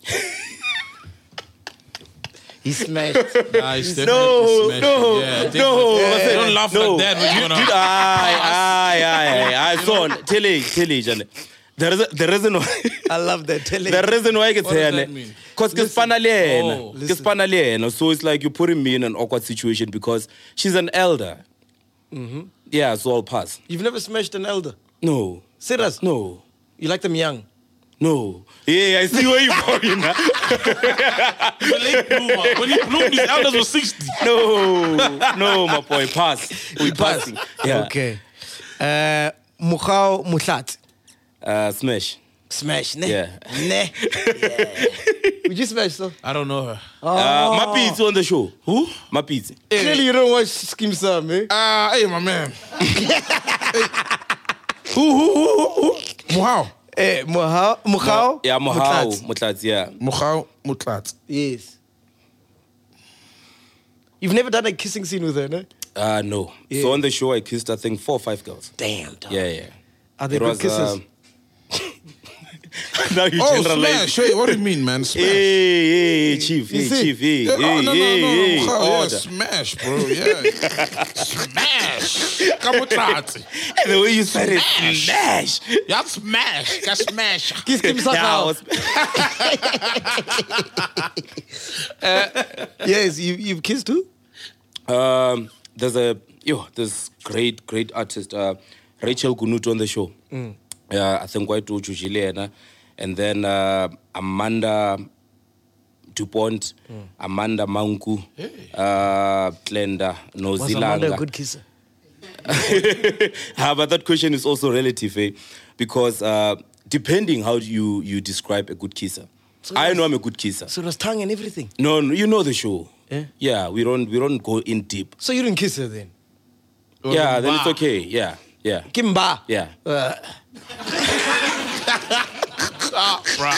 He smashed. Nah, it's definitely No, smashed. no, Yeah, no. definitely. I said, Don't laugh no. like that when you're gonna. Dude, aye, aye, aye, aye. So, tell it, tell it, Jane. The reason, the reason why, I love that. Tell the it. reason why I get What does here, that mean? because ke spana le yena, Oh. ke spana le yena. So it's like you're putting me in an awkward situation because she's an elder. Yeah, so I'll pass. You've never smashed an elder. No, Serious? no, You like them young? no. Yeah, I see where you're going. Now. He's a late bloomer. When he bloomed, his elders were sixty. No, no, my boy, pass. We passing. Yeah. Okay. Uh, Mukhao Muhlat. Uh, smash. Smash, ne? Yeah. Ne? Yeah. Would you smash, so? I don't know her. Uh, Mapitsi on the show. Who? Mapitsi. Clearly you don't watch Skim Sam, eh? Ah, hey, my man. Hey. Who, who, who, who, who? Muhao. Eh, Mukhao? Mukhao? Yeah, Mohau. Muhlat. Mutlats, yeah. Muhao Mutlat. Yes. You've never done a kissing scene with her, no? Uh, no. Yeah. So on the show, I kissed, I think, four or five girls. Damn, dog. Yeah, yeah. Are they It good was, kisses? um, now you Oh, generalize. smash. Wait, what do you mean, man? Smash. Hey, hey, chief, hey, You see? chief, hey, Yeah, hey, oh, no, no, hey, no, hey. no, Muhao, yeah, Order. smash, bro, yeah. Smash. Kamutlat. And the way you said it, smash. Yeah, smash. Yeah, smash. Kiss Kim Sam. Yeah, I was, Yes, you, you've kissed who? um, there's a, yo, this great, great artist, uh, Rachel Gunutu on the show. Mm. Yeah, I think quite Uchujilena. And then uh, Amanda DuPont, Mm. Amanda Manku, uh, Glenda Was Amanda a Nozilanga. good kisser? Ah, but that question is also relative, eh? Because uh, depending how you, you describe a good kisser. So I that's- know I'm a good kisser. So it was tongue and everything. No, no, you know the show. Yeah? Yeah, we don't we don't go in deep. So you didn't kiss her then? Yeah, then it's Bah. okay. Yeah, yeah, Kimba. yeah. Uh, Ah, bruh.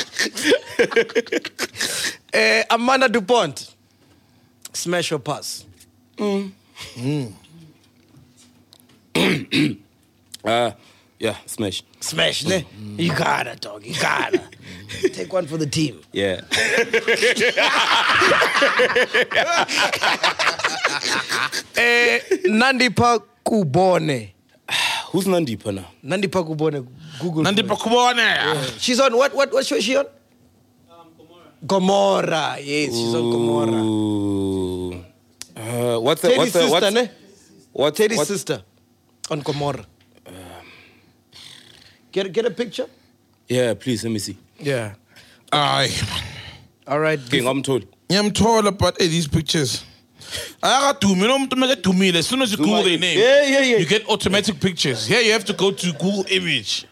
uh, Amanda DuPont. Smash or pass? Uh, yeah, smash. Smash, ne? You gotta, dog. You gotta. Take one for the team. Yeah. Uh, Nandi Pakubone. Who's Nandipa now? Nandi Pakubone. Google. Nandi for it. Pakubone. She's on what? What? What show is she on? Gomorrah. Yes, she's on Gomorrah. Ooh. Uh, what's the, Teddy's what's the, sister, what's, ne? what's, Teddy's what's, sister on Gomorrah. Get get a picture. Yeah, please, let me see. Yeah. Aye. All right. King, I'm told. Yeah, I'm told about hey, these pictures. I got two. You know, to make it to me. As soon as you Google their name, Yeah, yeah, yeah. you get automatic pictures. Here, you have to go to Google Image.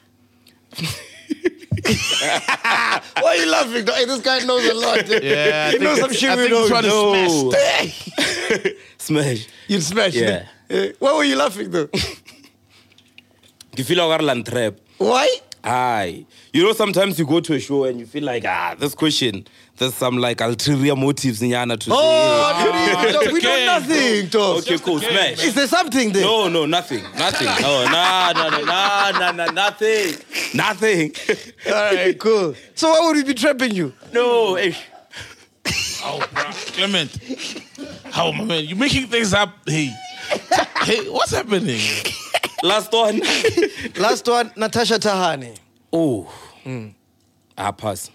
Why are you laughing? Hey, this guy knows a lot. Yeah, I he knows think some shit I we think don't this one is know. smashed. Smash. You smashed Yeah. it. Why were you laughing though? You feel like land trap. Why? Aye. You know, sometimes you go to a show and you feel like, ah, this question, there's some like ulterior motives in Yana to Oh, say. dog, we know game, nothing, dog. Okay, cool, smash. Is there something there? No, no, nothing, nothing. No, nah, nah, nah, nah, nah, nah, nothing, nothing. All right, cool. So why would we be trapping you? No, eh. Oh, bruh. Clement. How, my man? You're making things up. Hey. Hey, what's happening? Last one. Last one, Natasha Tahane. Oh, I pass.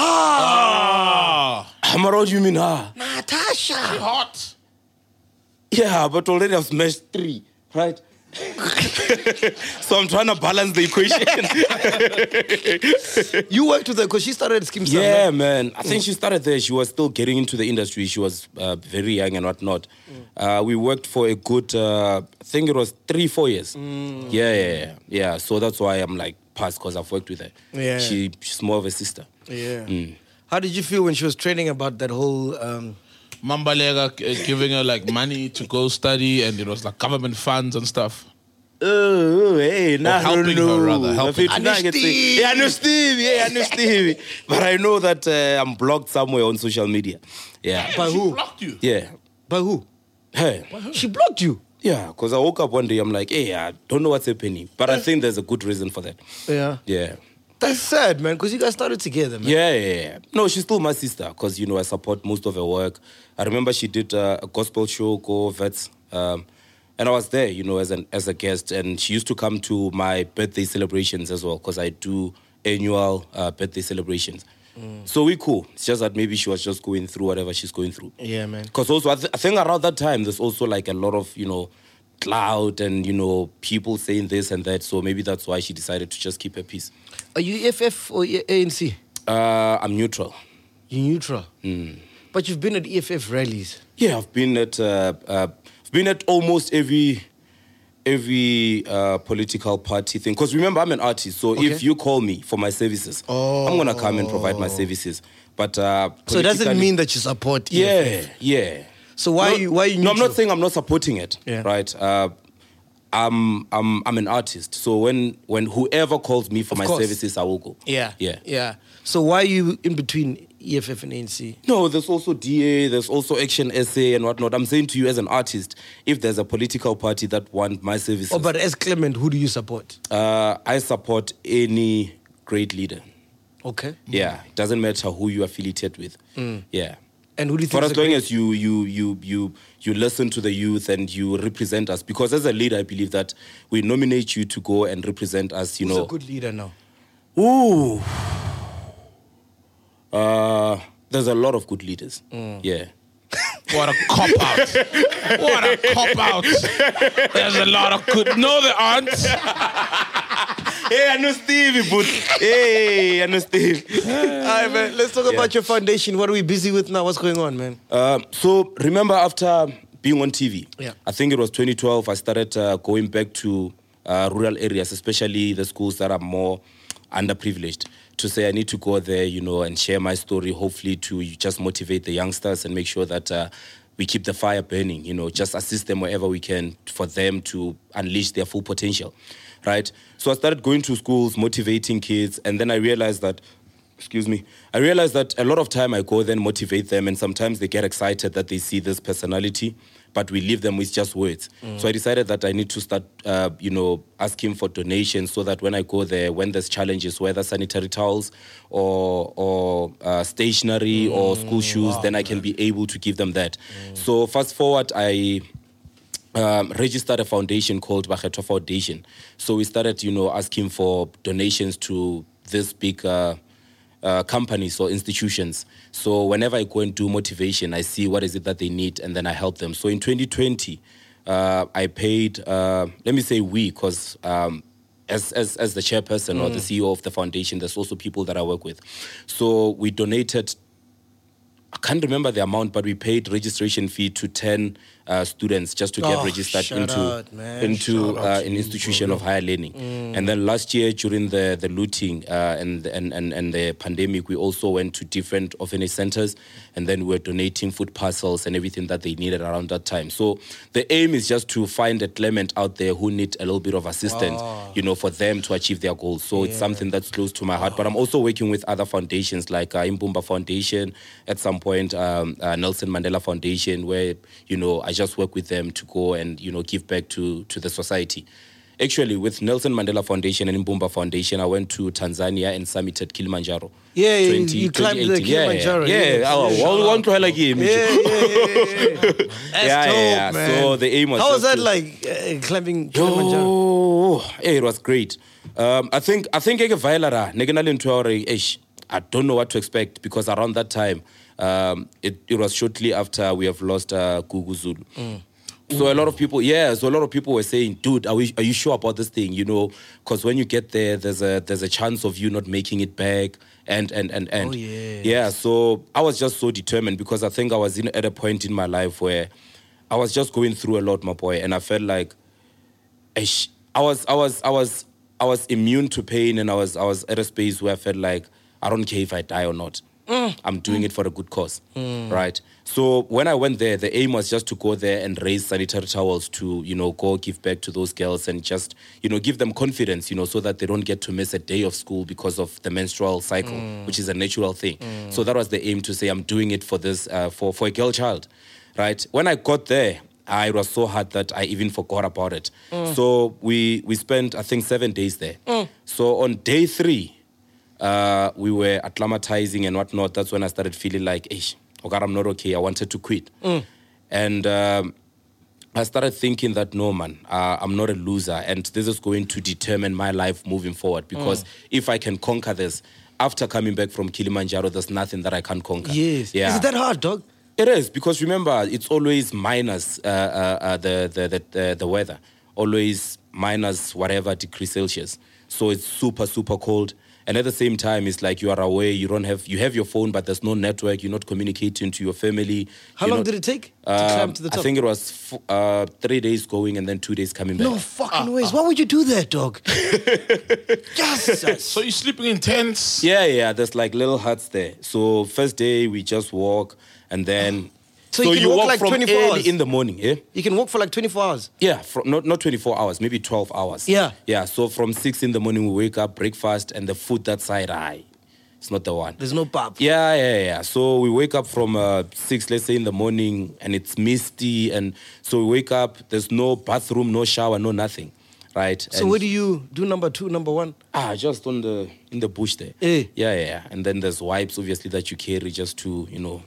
Ah. Hammer, what do you mean, ah? Natasha. Hot. Yeah, but already I've smashed three, right? So I'm trying to balance the equation. You worked with her because she started at Skim Sam, Yeah, right? man. I think she started there. She was still getting into the industry. She was uh, very young and whatnot. Uh, we worked for a good, uh, I think it was three, four years. Yeah, yeah, yeah. Yeah, so that's why I'm like past because I've worked with her. Yeah. She, she's more of a sister. Yeah. Mm. How did you feel when she was training about that whole... Um, Mambalega uh, giving her like money to go study, and it was like government funds and stuff. Oh, hey, nah, helping her, rather, helping. I I know know Steve. Steve. Yeah, I know Steve. Yeah, I know Steve. But I know that uh, I'm blocked somewhere on social media. Yeah. by She who? blocked you. Yeah. By who? Hey. She blocked you. Yeah, because I woke up one day, I'm like, hey, I don't know what's happening. But I think there's a good reason for that. Yeah. Yeah. That's sad, man, because you guys started together, man. Yeah, yeah, yeah. No, she's still my sister because, you know, I support most of her work. I remember she did uh, a gospel show called Vets. Um, and I was there, you know, as an as a guest. And she used to come to my birthday celebrations as well because I do annual uh, birthday celebrations. So we cool. It's just that maybe she was just going through whatever she's going through. Yeah, man. Because also, I, th- I think around that time, there's also like a lot of, you know, clout and, you know, people saying this and that. So maybe that's why she decided to just keep her peace. Are you E F F or A N C? Uh, I'm neutral. You're neutral. But you've been at E F F rallies. Yeah, I've been at uh, uh, I've been at almost every every uh, political party thing. Because remember, I'm an artist, so Okay. if you call me for my services, I'm gonna come and provide my services. But uh, So it doesn't politically- mean that you support E F F. yeah, yeah. So why no, are you why are you No, I'm neutral? not saying I'm not supporting it. Yeah. Right. Uh, I'm I'm I'm an artist, so when when whoever calls me for Of my course. services, I will go. Yeah. Yeah. Yeah. So why are you in between E F F and A N C? No, there's also D A, there's also Action S A and whatnot. I'm saying to you as an artist, if there's a political party that want my services, Oh, but as Clement, who do you support? uh, I support any great leader. Okay. Yeah, it doesn't matter who you are affiliated with. Yeah. And who do you For think? as is a long great- as you you you you you listen to the youth and you represent us, because as a leader, I believe that we nominate you to go and represent us. You who's know, a good leader now? ooh, uh, there's a lot of good leaders. Yeah. What a cop out. What a cop out. There's a lot of good. No, there aren't. Hey, I know Stevie, but hey, I know Steve. All right, man. Let's talk about your foundation. What are we busy with now? What's going on, man? Um, so remember, after being on T V. Yeah. I think it was twenty twelve. I started uh, going back to uh, rural areas, especially the schools that are more underprivileged, to say I need to go there, you know, and share my story, hopefully to just motivate the youngsters and make sure that uh, we keep the fire burning, you know, just assist them wherever we can for them to unleash their full potential, right? So I started going to schools, motivating kids, and then I realized that, excuse me, I realized that a lot of time I go there and motivate them, and sometimes they get excited that they see this personality, but we leave them with just words. Mm. So I decided that I need to start, uh, you know, asking for donations so that when I go there, when there's challenges, whether sanitary towels or or uh, stationery mm. or school shoes, wow, then I can man. be able to give them that. Mm. So fast forward, I um, registered a foundation called Bakhetho Foundation. So we started, you know, asking for donations to this big Uh, Uh, companies or institutions. So whenever I go and do motivation, I see what is it that they need, and then I help them. So in twenty twenty, uh, I paid, uh, let me say we, because um, as, as as the chairperson mm. or the C E O of the foundation, there's also people that I work with. So we donated, I can't remember the amount, but we paid registration fee to ten uh, students just to get oh, registered into out, into uh, an institution of higher learning. Mm. And then last year during the the looting uh, and, and and and the pandemic, we also went to different orphanage centers, and then we were donating food parcels and everything that they needed around that time. So the aim is just to find a Clement out there who need a little bit of assistance, oh. you know, for them to achieve their goals. So yeah. it's something that's close to my heart. Oh. But I'm also working with other foundations like uh, Imbumba Foundation, at some point um, uh, Nelson Mandela Foundation, where, you know, I just work with them to go and, you know, give back to, to the society. Actually, with Nelson Mandela Foundation and Imbumba Foundation, I went to Tanzania and summited Kilimanjaro. Yeah, twenty, you climbed the Kilimanjaro. Yeah, yeah. yeah. yeah. Oh, one to like him. Yeah, yeah, yeah, yeah. That's yeah, dope, yeah, yeah. man. So the aim was. How was that to, like uh, climbing Kilimanjaro? Oh, yeah, it was great. Um, I think I think I don't know what to expect, because around that time, um, it, it was shortly after we have lost uh, Gugu Zulu. Mm. So a lot of people, yeah, so a lot of people were saying, dude, are, we, are you sure about this thing? You know, because when you get there, there's a there's a chance of you not making it back. And, and, and, and. Oh, yes. Yeah, so I was just so determined, because I think I was in, at a point in my life where I was just going through a lot, my boy. And I felt like I was, I was, I was, I was immune to pain, and I was, I was at a space where I felt like, I don't care if I die or not. Mm. I'm doing mm. it for a good cause, mm. right? So when I went there, the aim was just to go there and raise sanitary towels to, you know, go give back to those girls and just, you know, give them confidence, you know, so that they don't get to miss a day of school because of the menstrual cycle, mm. which is a natural thing. Mm. So that was the aim, to say I'm doing it for this, uh, for, for a girl child, right? When I got there, I was so hard that I even forgot about it. Mm. So we, we spent, I think, seven days there. Mm. So on day three, Uh, we were acclimatizing and whatnot. That's when I started feeling like, ish, oh God, I'm not okay. I wanted to quit. Mm. And um, I started thinking that, no, man, uh, I'm not a loser. And this is going to determine my life moving forward. Because mm. if I can conquer this, after coming back from Kilimanjaro, there's nothing that I can't conquer. Yes. Yeah. Is it that hard, dog? It is, because remember, it's always minus uh, uh, uh, the, the, the, the, the weather. Always minus whatever degree Celsius. So it's super, super cold. And at the same time, it's like you are away, you don't have, you have your phone, but there's no network, you're not communicating to your family. How long not, did it take to um, climb to the top? I think it was f- uh, three days going and then two days coming back. No fucking ways. Why would you do that, dog? Yes. So you're sleeping in tents? Yeah, yeah, there's like little huts there. So first day, we just walk, and then... So, so you, can you walk, walk like from twenty-four early hours? in the morning, yeah? You can walk for like twenty-four hours? Yeah, from, not, not twenty-four hours, maybe twelve hours. Yeah. Yeah, so from six in the morning, we wake up, breakfast, and the food that side, aye, it's not the one. There's no pub. Yeah, yeah, yeah. So we wake up from uh, six, let's say, in the morning, and it's misty, and so we wake up, there's no bathroom, no shower, no nothing, right? So and where do you do number two, number one? Ah, just on the, in the bush there. Eh. Yeah, yeah, yeah. And then there's wipes, obviously, that you carry just to, you know,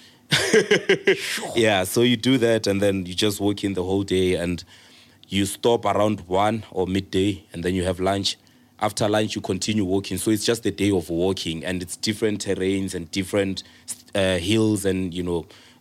yeah, so you do that, and then you just work in the whole day, and you stop around one or midday, and then you have lunch. After lunch, you continue walking. So it's just a day of walking, and it's different terrains and different uh, hills and, you know,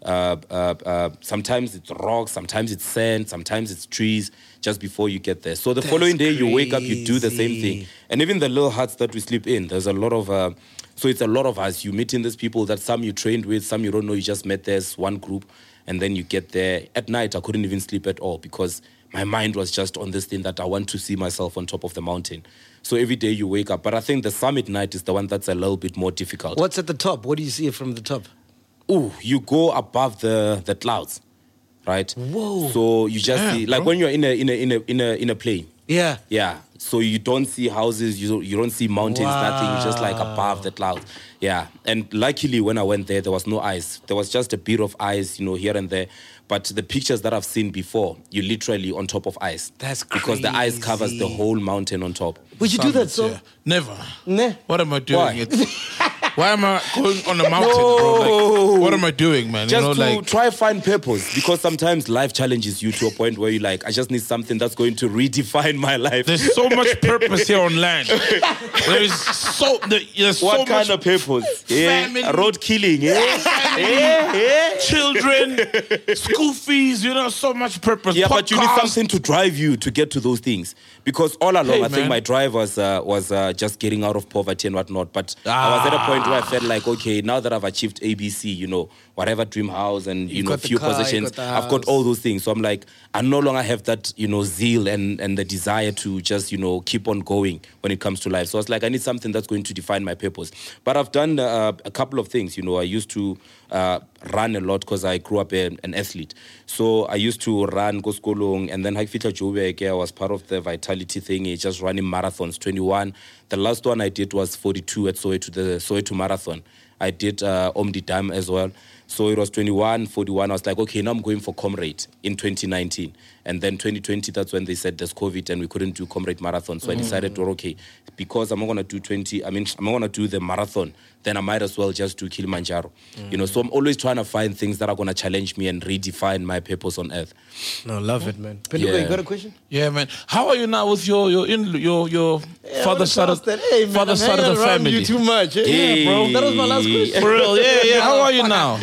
Uh, uh, uh, sometimes it's rocks, sometimes it's sand, sometimes it's trees just before you get there. So the That's following day, you wake up, you do the same crazy. thing. And even the little huts that we sleep in, there's a lot of, uh, so it's a lot of us. You meeting these people that some you trained with, some you don't know, you just met there's one group. And then you get there. At night, I couldn't even sleep at all because my mind was just on this thing that I want to see myself on top of the mountain. So every day you wake up. But I think the summit night is the one that's a little bit more difficult. What's at the top? What do you see from the top? Ooh, you go above the, the clouds, right? Whoa. So you just Damn, see, like bro. when you're in a in a in a in a in a plane. Yeah. Yeah. So you don't see houses, you don't, you don't see mountains, nothing. You're just like above the clouds. Yeah. And luckily, when I went there, there was no ice. There was just a bit of ice, you know, here and there. But the pictures that I've seen before, you're literally on top of ice. That's because the ice covers the crazy. whole mountain on top. Would you do that, Summits, so? yeah. Never. Nah. What am I doing? Why? It's, why am I going on a mountain, bro? Like, what am I doing, man? Just you know, to like, try find purpose, because sometimes life challenges you to a point where you're like, I just need something that's going to redefine my life. there's so much purpose here on land. There's so there's What so kind much of purpose? Yeah. family. Road killing. Yeah. family, yeah, yeah. children, school fees. You know, so much purpose. Yeah, but you need Podcasts. something to drive you to get to those things. Because all along, Hey, I think man. my drive was uh, was uh, just getting out of poverty and whatnot. But I was at a point where I felt like, okay, now that I've achieved A B C, you know, whatever dream house and you, You know, got the few car, you possessions, got the I've got house. all those things. So I'm like, I no longer have that, you know, zeal and and the desire to just, you know, keep on going when it comes to life. So I was like, I need something that's going to define my purpose. But I've done uh, a couple of things. You know, I used to uh, run a lot because I grew up a, an athlete. So I used to run go skolong, and then Haikfita Joburg, I was part of the vitality thing, eh, just running marathons, twenty-one. The last one I did was forty-two at Soweto, the Soweto Marathon. I did uh, Omdi Dam as well. So it was twenty-one, forty-one. I was like, okay, now I'm going for Comrade in twenty nineteen. And then twenty twenty, that's when they said there's COVID and we couldn't do Comrade Marathon. So I decided, to, okay, because I'm not going to do twenty, I mean, I'm not going to do the marathon, then I might as well just do Kilimanjaro. You know, so I'm always trying to find things that are going to challenge me and redefine my purpose on earth. No, love it, man. Penduka, Yeah. you got a question? Yeah, man. How are you now with your your in, your your father side of hey, man, father I'm side of hanging the around family? you too much. eh? Hey. Yeah, bro. That was my last question. For real, yeah, yeah. How are you now?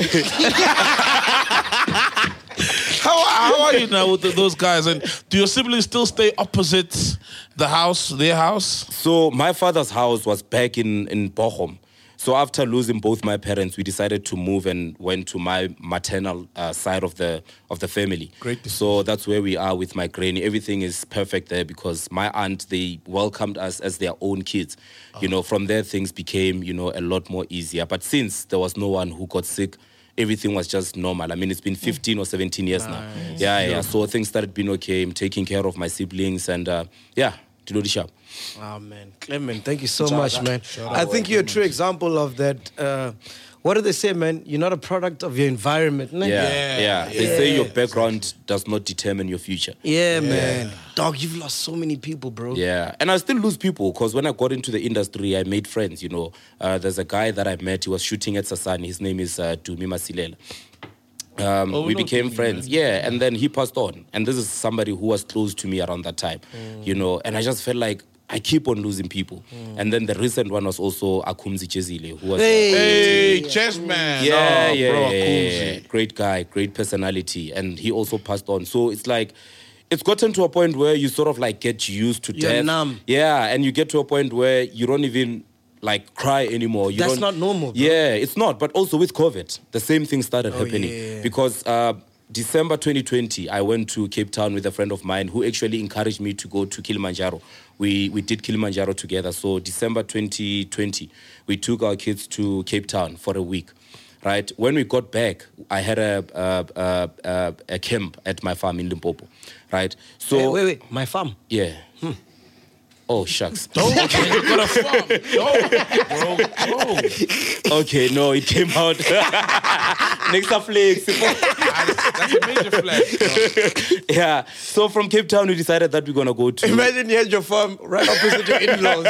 how how are you now with the, those guys? And do your siblings still stay opposite the house, their house? So my father's house was back in, in Bochum. So after losing both my parents, we decided to move and went to my maternal uh, side of the of the family. Great decision. So that's where we are with my granny. Everything is perfect there because my aunt, they welcomed us as their own kids. You know, from there things became, you know, a lot more easier. But since there was no one who got sick, everything was just normal. I mean, it's been fifteen or seventeen years now. Yeah, yeah. So things started being okay. I'm taking care of my siblings and uh, yeah, Dilodi Sharp. Oh, man. Clement, thank you so much, man. I think you're a true example of that. Uh, what do they say, man? You're not a product of your environment, ne? Yeah, Yeah, yeah. They yeah. say your background does not determine your future. Yeah, man. Dog, you've lost so many people, bro. Yeah, and I still lose people because when I got into the industry, I made friends. You know, uh, there's a guy that I met. He was shooting at Sasani. His name is uh, Dumi Masilela. Um, Oh, we no, became Dumi, friends. Yeah, and then he passed on. And this is somebody who was close to me around that time. You know, and I just felt like I keep on losing people. And then the recent one was also Akumzi Chezile, who was. uh, Hey, chess man. Yeah, oh, yeah, bro, yeah, yeah, Akumzi. yeah. Great guy, great personality, and he also passed on. So it's like, it's gotten to a point where you sort of like get used to You're death. numb. Yeah, and you get to a point where you don't even like cry anymore. You That's don't- not normal, bro. Yeah, it's not. But also with COVID, the same thing started happening yeah. because. Uh, December twenty twenty, I went to Cape Town with a friend of mine who actually encouraged me to go to Kilimanjaro. We we did Kilimanjaro together. So December twenty twenty, we took our kids to Cape Town for a week. Right when we got back, I had a a, a, a, a camp at my farm in Limpopo. Right, so Hey, wait, wait. My farm. yeah. Oh shucks. Oh, okay. You got a farm. Oh, bro. Oh. Okay, no, it came out. Next up, flex. That's a major flag. bro. Yeah. So from Cape Town, we decided that we're gonna go to. Imagine you had your farm right opposite your in-laws.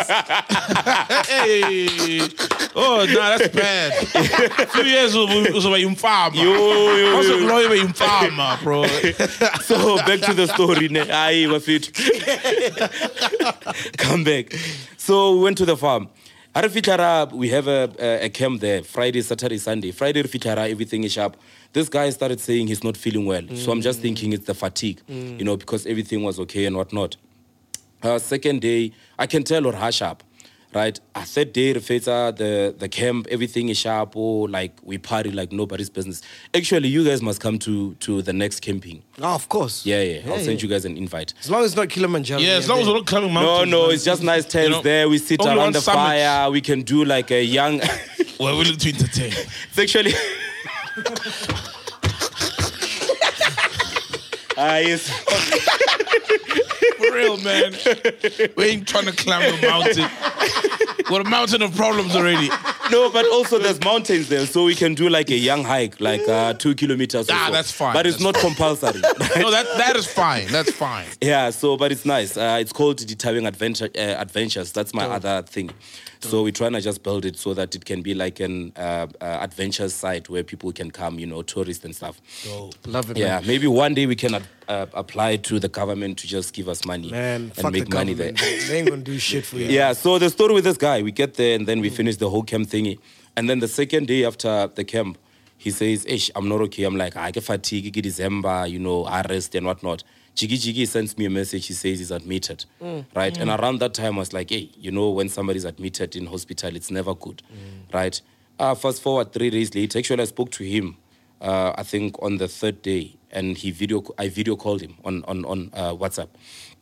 Hey. Oh, nah, that's bad. A few years was about you farmer. Yo, yo, I was a yo. lawyer in farmer, bro. So back to the story. ne? Aye, was it? Come back. So we went to the farm. Arifitara, we have a, a, a camp there, Friday, Saturday, Sunday. Friday, Arifitara, everything is sharp. This guy started saying he's not feeling well. Mm. So I'm just thinking it's the fatigue, mm. you know, because everything was okay and whatnot. Uh, second day, I can tell or ha sharp, right? Uh, third day, Rifeta, the, the camp, everything is sharp. Oh, like we party like nobody's business. Actually, you guys must come to, to the next camping. Oh, of course. Yeah, yeah. yeah I'll send yeah. you guys an invite. As long as it's not Kilimanjaro. Yeah, as long as we're not climbing No, mountains. no, man. it's just nice tents You know, there. We sit only around on the summits. fire. We can do like a young... We're willing to entertain. It's actually... Ah, yes. For real, man. We ain't trying to climb a mountain. We're a mountain of problems already. No, but also there's mountains there, so we can do like a young hike, like uh, two kilometers or Ah, so. that's fine. But it's That's not compulsory. No, that that is fine. That's fine. Yeah, so, but it's nice. Uh, it's called Deterring Adventure, uh, Adventures. That's my other thing. So we're trying to just build it so that it can be like an uh, uh, adventure site where people can come, you know, tourists and stuff. Love it, Yeah, man. maybe one day we can uh, uh, apply to the government to just give us money Man, and fuck make the money there. government. They ain't gonna do shit for you. Yeah, so the story with this guy, we get there and then we finish the whole camp thingy. And then the second day after the camp, he says, Ish, I'm not okay. I'm like, I get fatigue, get December, you know, arrest and whatnot. Jiggy Jiggy sends me a message. He says he's admitted, mm. right? Mm. And around that time, I was like, hey, you know, when somebody's admitted in hospital, it's never good, mm. right? Uh, fast forward three days later, actually, I spoke to him, uh, I think on the third day, and he video, I video called him on on on uh, WhatsApp.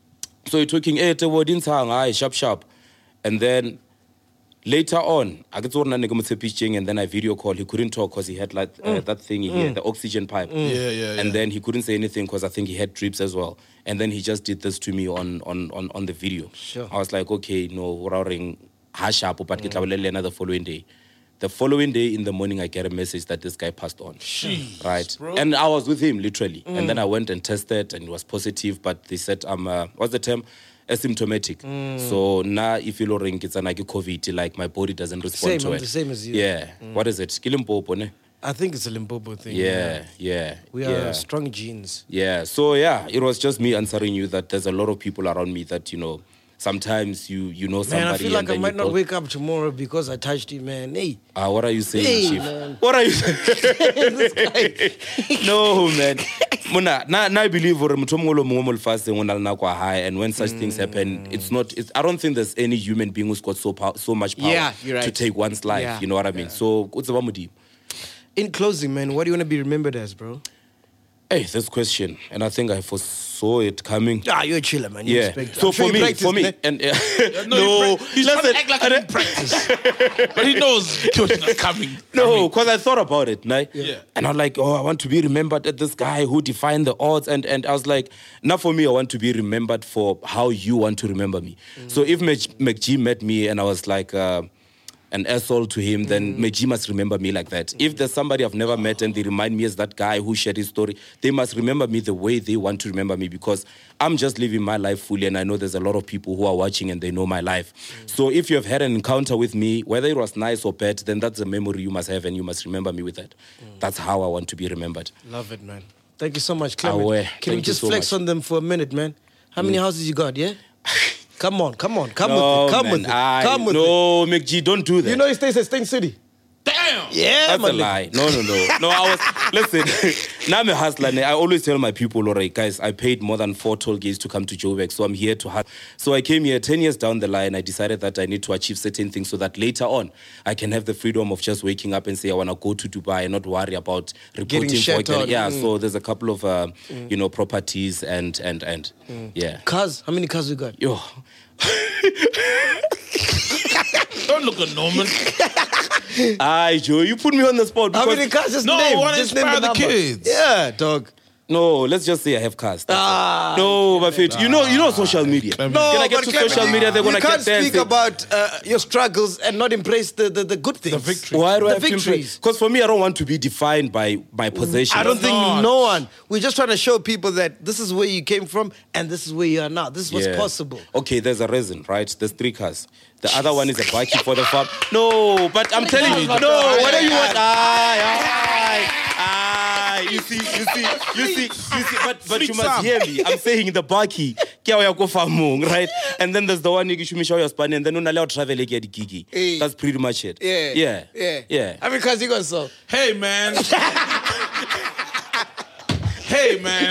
So you're talking, hey, te sharp sharp, and then later on, I get to and then I video call. He couldn't talk because he had like uh, mm. that thing here, mm. the oxygen pipe. Mm. Yeah, yeah, yeah. And then he couldn't say anything because I think he had drips as well. And then he just did this to me on on on, on the video. Sure. I was like, okay, no, we're ring hashapo, but get the following day. The following day in the morning, I get a message that this guy passed on. Jeez, right? bro. And I was with him, literally. Mm. And then I went and tested, and it was positive, but they said I'm, uh, what's the term? Asymptomatic. Mm. So now if you're ring, it's like a COVID, like my body doesn't respond Same, to I'm it. the same as you. Yeah. Mm. What is it? Kilimpopo, ne? I think it's a Limpopo thing. Yeah, yeah. We are yeah. strong genes. Yeah. So yeah, it was just me answering you that there's a lot of people around me that, you know, sometimes you you know somebody. Man, I feel like and I then might you not build- wake up tomorrow because I touched you, man. Hey. Ah, what are you saying, Hey, Chief? man. What are you saying? This guy. No, man. Muna, na, na I believe or mutomolo momol fast when al nakwa high, and when such things happen, it's not. It's, I don't think there's any human being who's got so pow- so much power Yeah, you're right. to take one's life. Yeah, You know what I mean? yeah. So, what's the mudi? In closing, man, what do you want to be remembered as, bro? Hey, this question, and I think I foresaw it coming. Ah, you're a chiller, man. You Yeah. respect- So I'm sure for you me, practiced, for me, man. and uh, No, no, he's trying listen, to act like he didn't practice. But he knows the question is coming. no, because I thought about it, right? Yeah. And I'm like, oh, I want to be remembered as this guy who defined the odds, and and I was like, now for me, I want to be remembered for how you want to remember me. Mm. So if Mc- McG met me and I was like. Uh, an asshole to him, then Mm. McG must remember me like that. If there's somebody I've never met and they remind me as that guy who shared his story, they must remember me the way they want to remember me, because I'm just living my life fully, and I know there's a lot of people who are watching and they know my life. Mm. So if you have had an encounter with me, whether it was nice or bad, then that's a memory you must have and you must remember me with that. Mm. That's how I want to be remembered. Love it, man. Thank you so much, Clement. Aware. Can Thank you you just so flex much. on them for a minute, man? How many houses you got, yeah? Come on, come on, come No, with it, come man, with it, I- come with it. no, McG, don't do that. You know he stays at Stain City. Damn. Yeah, That's my a nigga. lie. No, no, no. No, I was, listen, now I'm a hustler. I always tell my people, all right, guys, I paid more than four toll gates to come to Joburg, so I'm here to hustle. So I came here ten years down the line. I decided that I need to achieve certain things so that later on, I can have the freedom of just waking up and say, I want to go to Dubai and not worry about reporting. Getting for shat on. Yeah, Mm. so there's a couple of, uh, you know, properties and, and, and, yeah. Cars, how many cars you got? Yo. Don't look at Norman. Aye, Joe, you put me on the spot. How because- many cars? Just No, name. I wanna just name inspire the number. kids. Yeah, dog. No, let's just say I have cars. That's Ah. it. No, my faith. You know, you know social media. No, Can I get but to Clement, social media? They're you gonna can't get speak dancing. about uh, your struggles and not embrace the, the, the good things. The victories. Why do The I have to victories. Because for me, I don't want to be defined by my possessions. I don't think not. no one. We're just trying to show people that this is where you came from and this is where you are now. This is what's Yeah. possible. Okay, there's a reason, right? There's three cars. The other one is a bike for the farm. No, but I'm telling you, no, whatever you want. Aye, aye, aye. You see, you see, you see, you see. But but you Freak must some. hear me. I'm saying the baki ke ya go farmong, right? And then there's the one you shumisha your Spanish, and then una leo travel ke di gigi. Hey. That's pretty much it. Yeah. Yeah. Yeah. Yeah. I mean, cause you got so. Hey, man. Hey, man.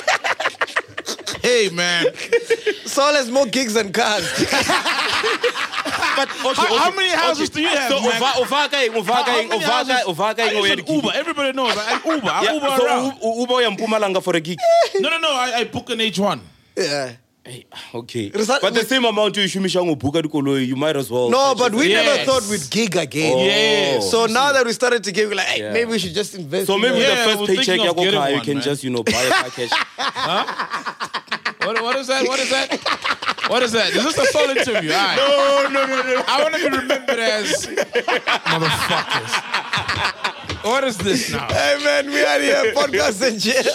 Hey, man. Saul has more gigs than cars. But okay, How, okay, how many houses okay. do you have, So man? ova ova ing ova How- how ing many ova houses- ova I ing use o ya an di gigi. Uber. Everybody knows. I Uber. I Yeah, Uber so around. U- Uber ya Mpumalanga for a gig. No, no, no. I, I book an H one. Yeah. Hey, okay. Result- But the we- same amount you shumisha ngo buka dikoloi, you might as well. No, but we Yes. never thought we'd gig again. Oh. Yes. So now that we started to give, we're like, hey, Yeah. maybe we should just invest. So in maybe that. Yeah, the we're first thinking paycheck of you getting car, you one, can man. just, you know, buy a package. What, what is that? What is that? What is that? Is this a sole interview? All right. No, no, no, no. I want to be remembered as motherfuckers. What is this now? Hey man, we are here, podcast and jail.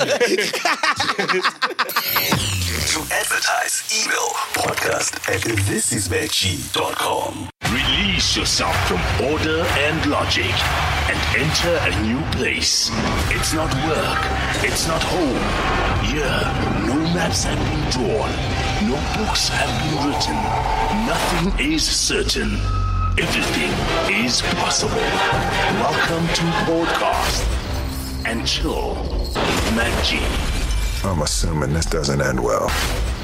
To advertise, email podcast at thisisveggie dot com. Release yourself from order and logic and enter a new place. It's not work. It's not home. Here, no maps have been drawn. No books have been written. Nothing is certain. Everything is possible. Welcome to Podcast and Chill with Mac G. I'm assuming this doesn't end well.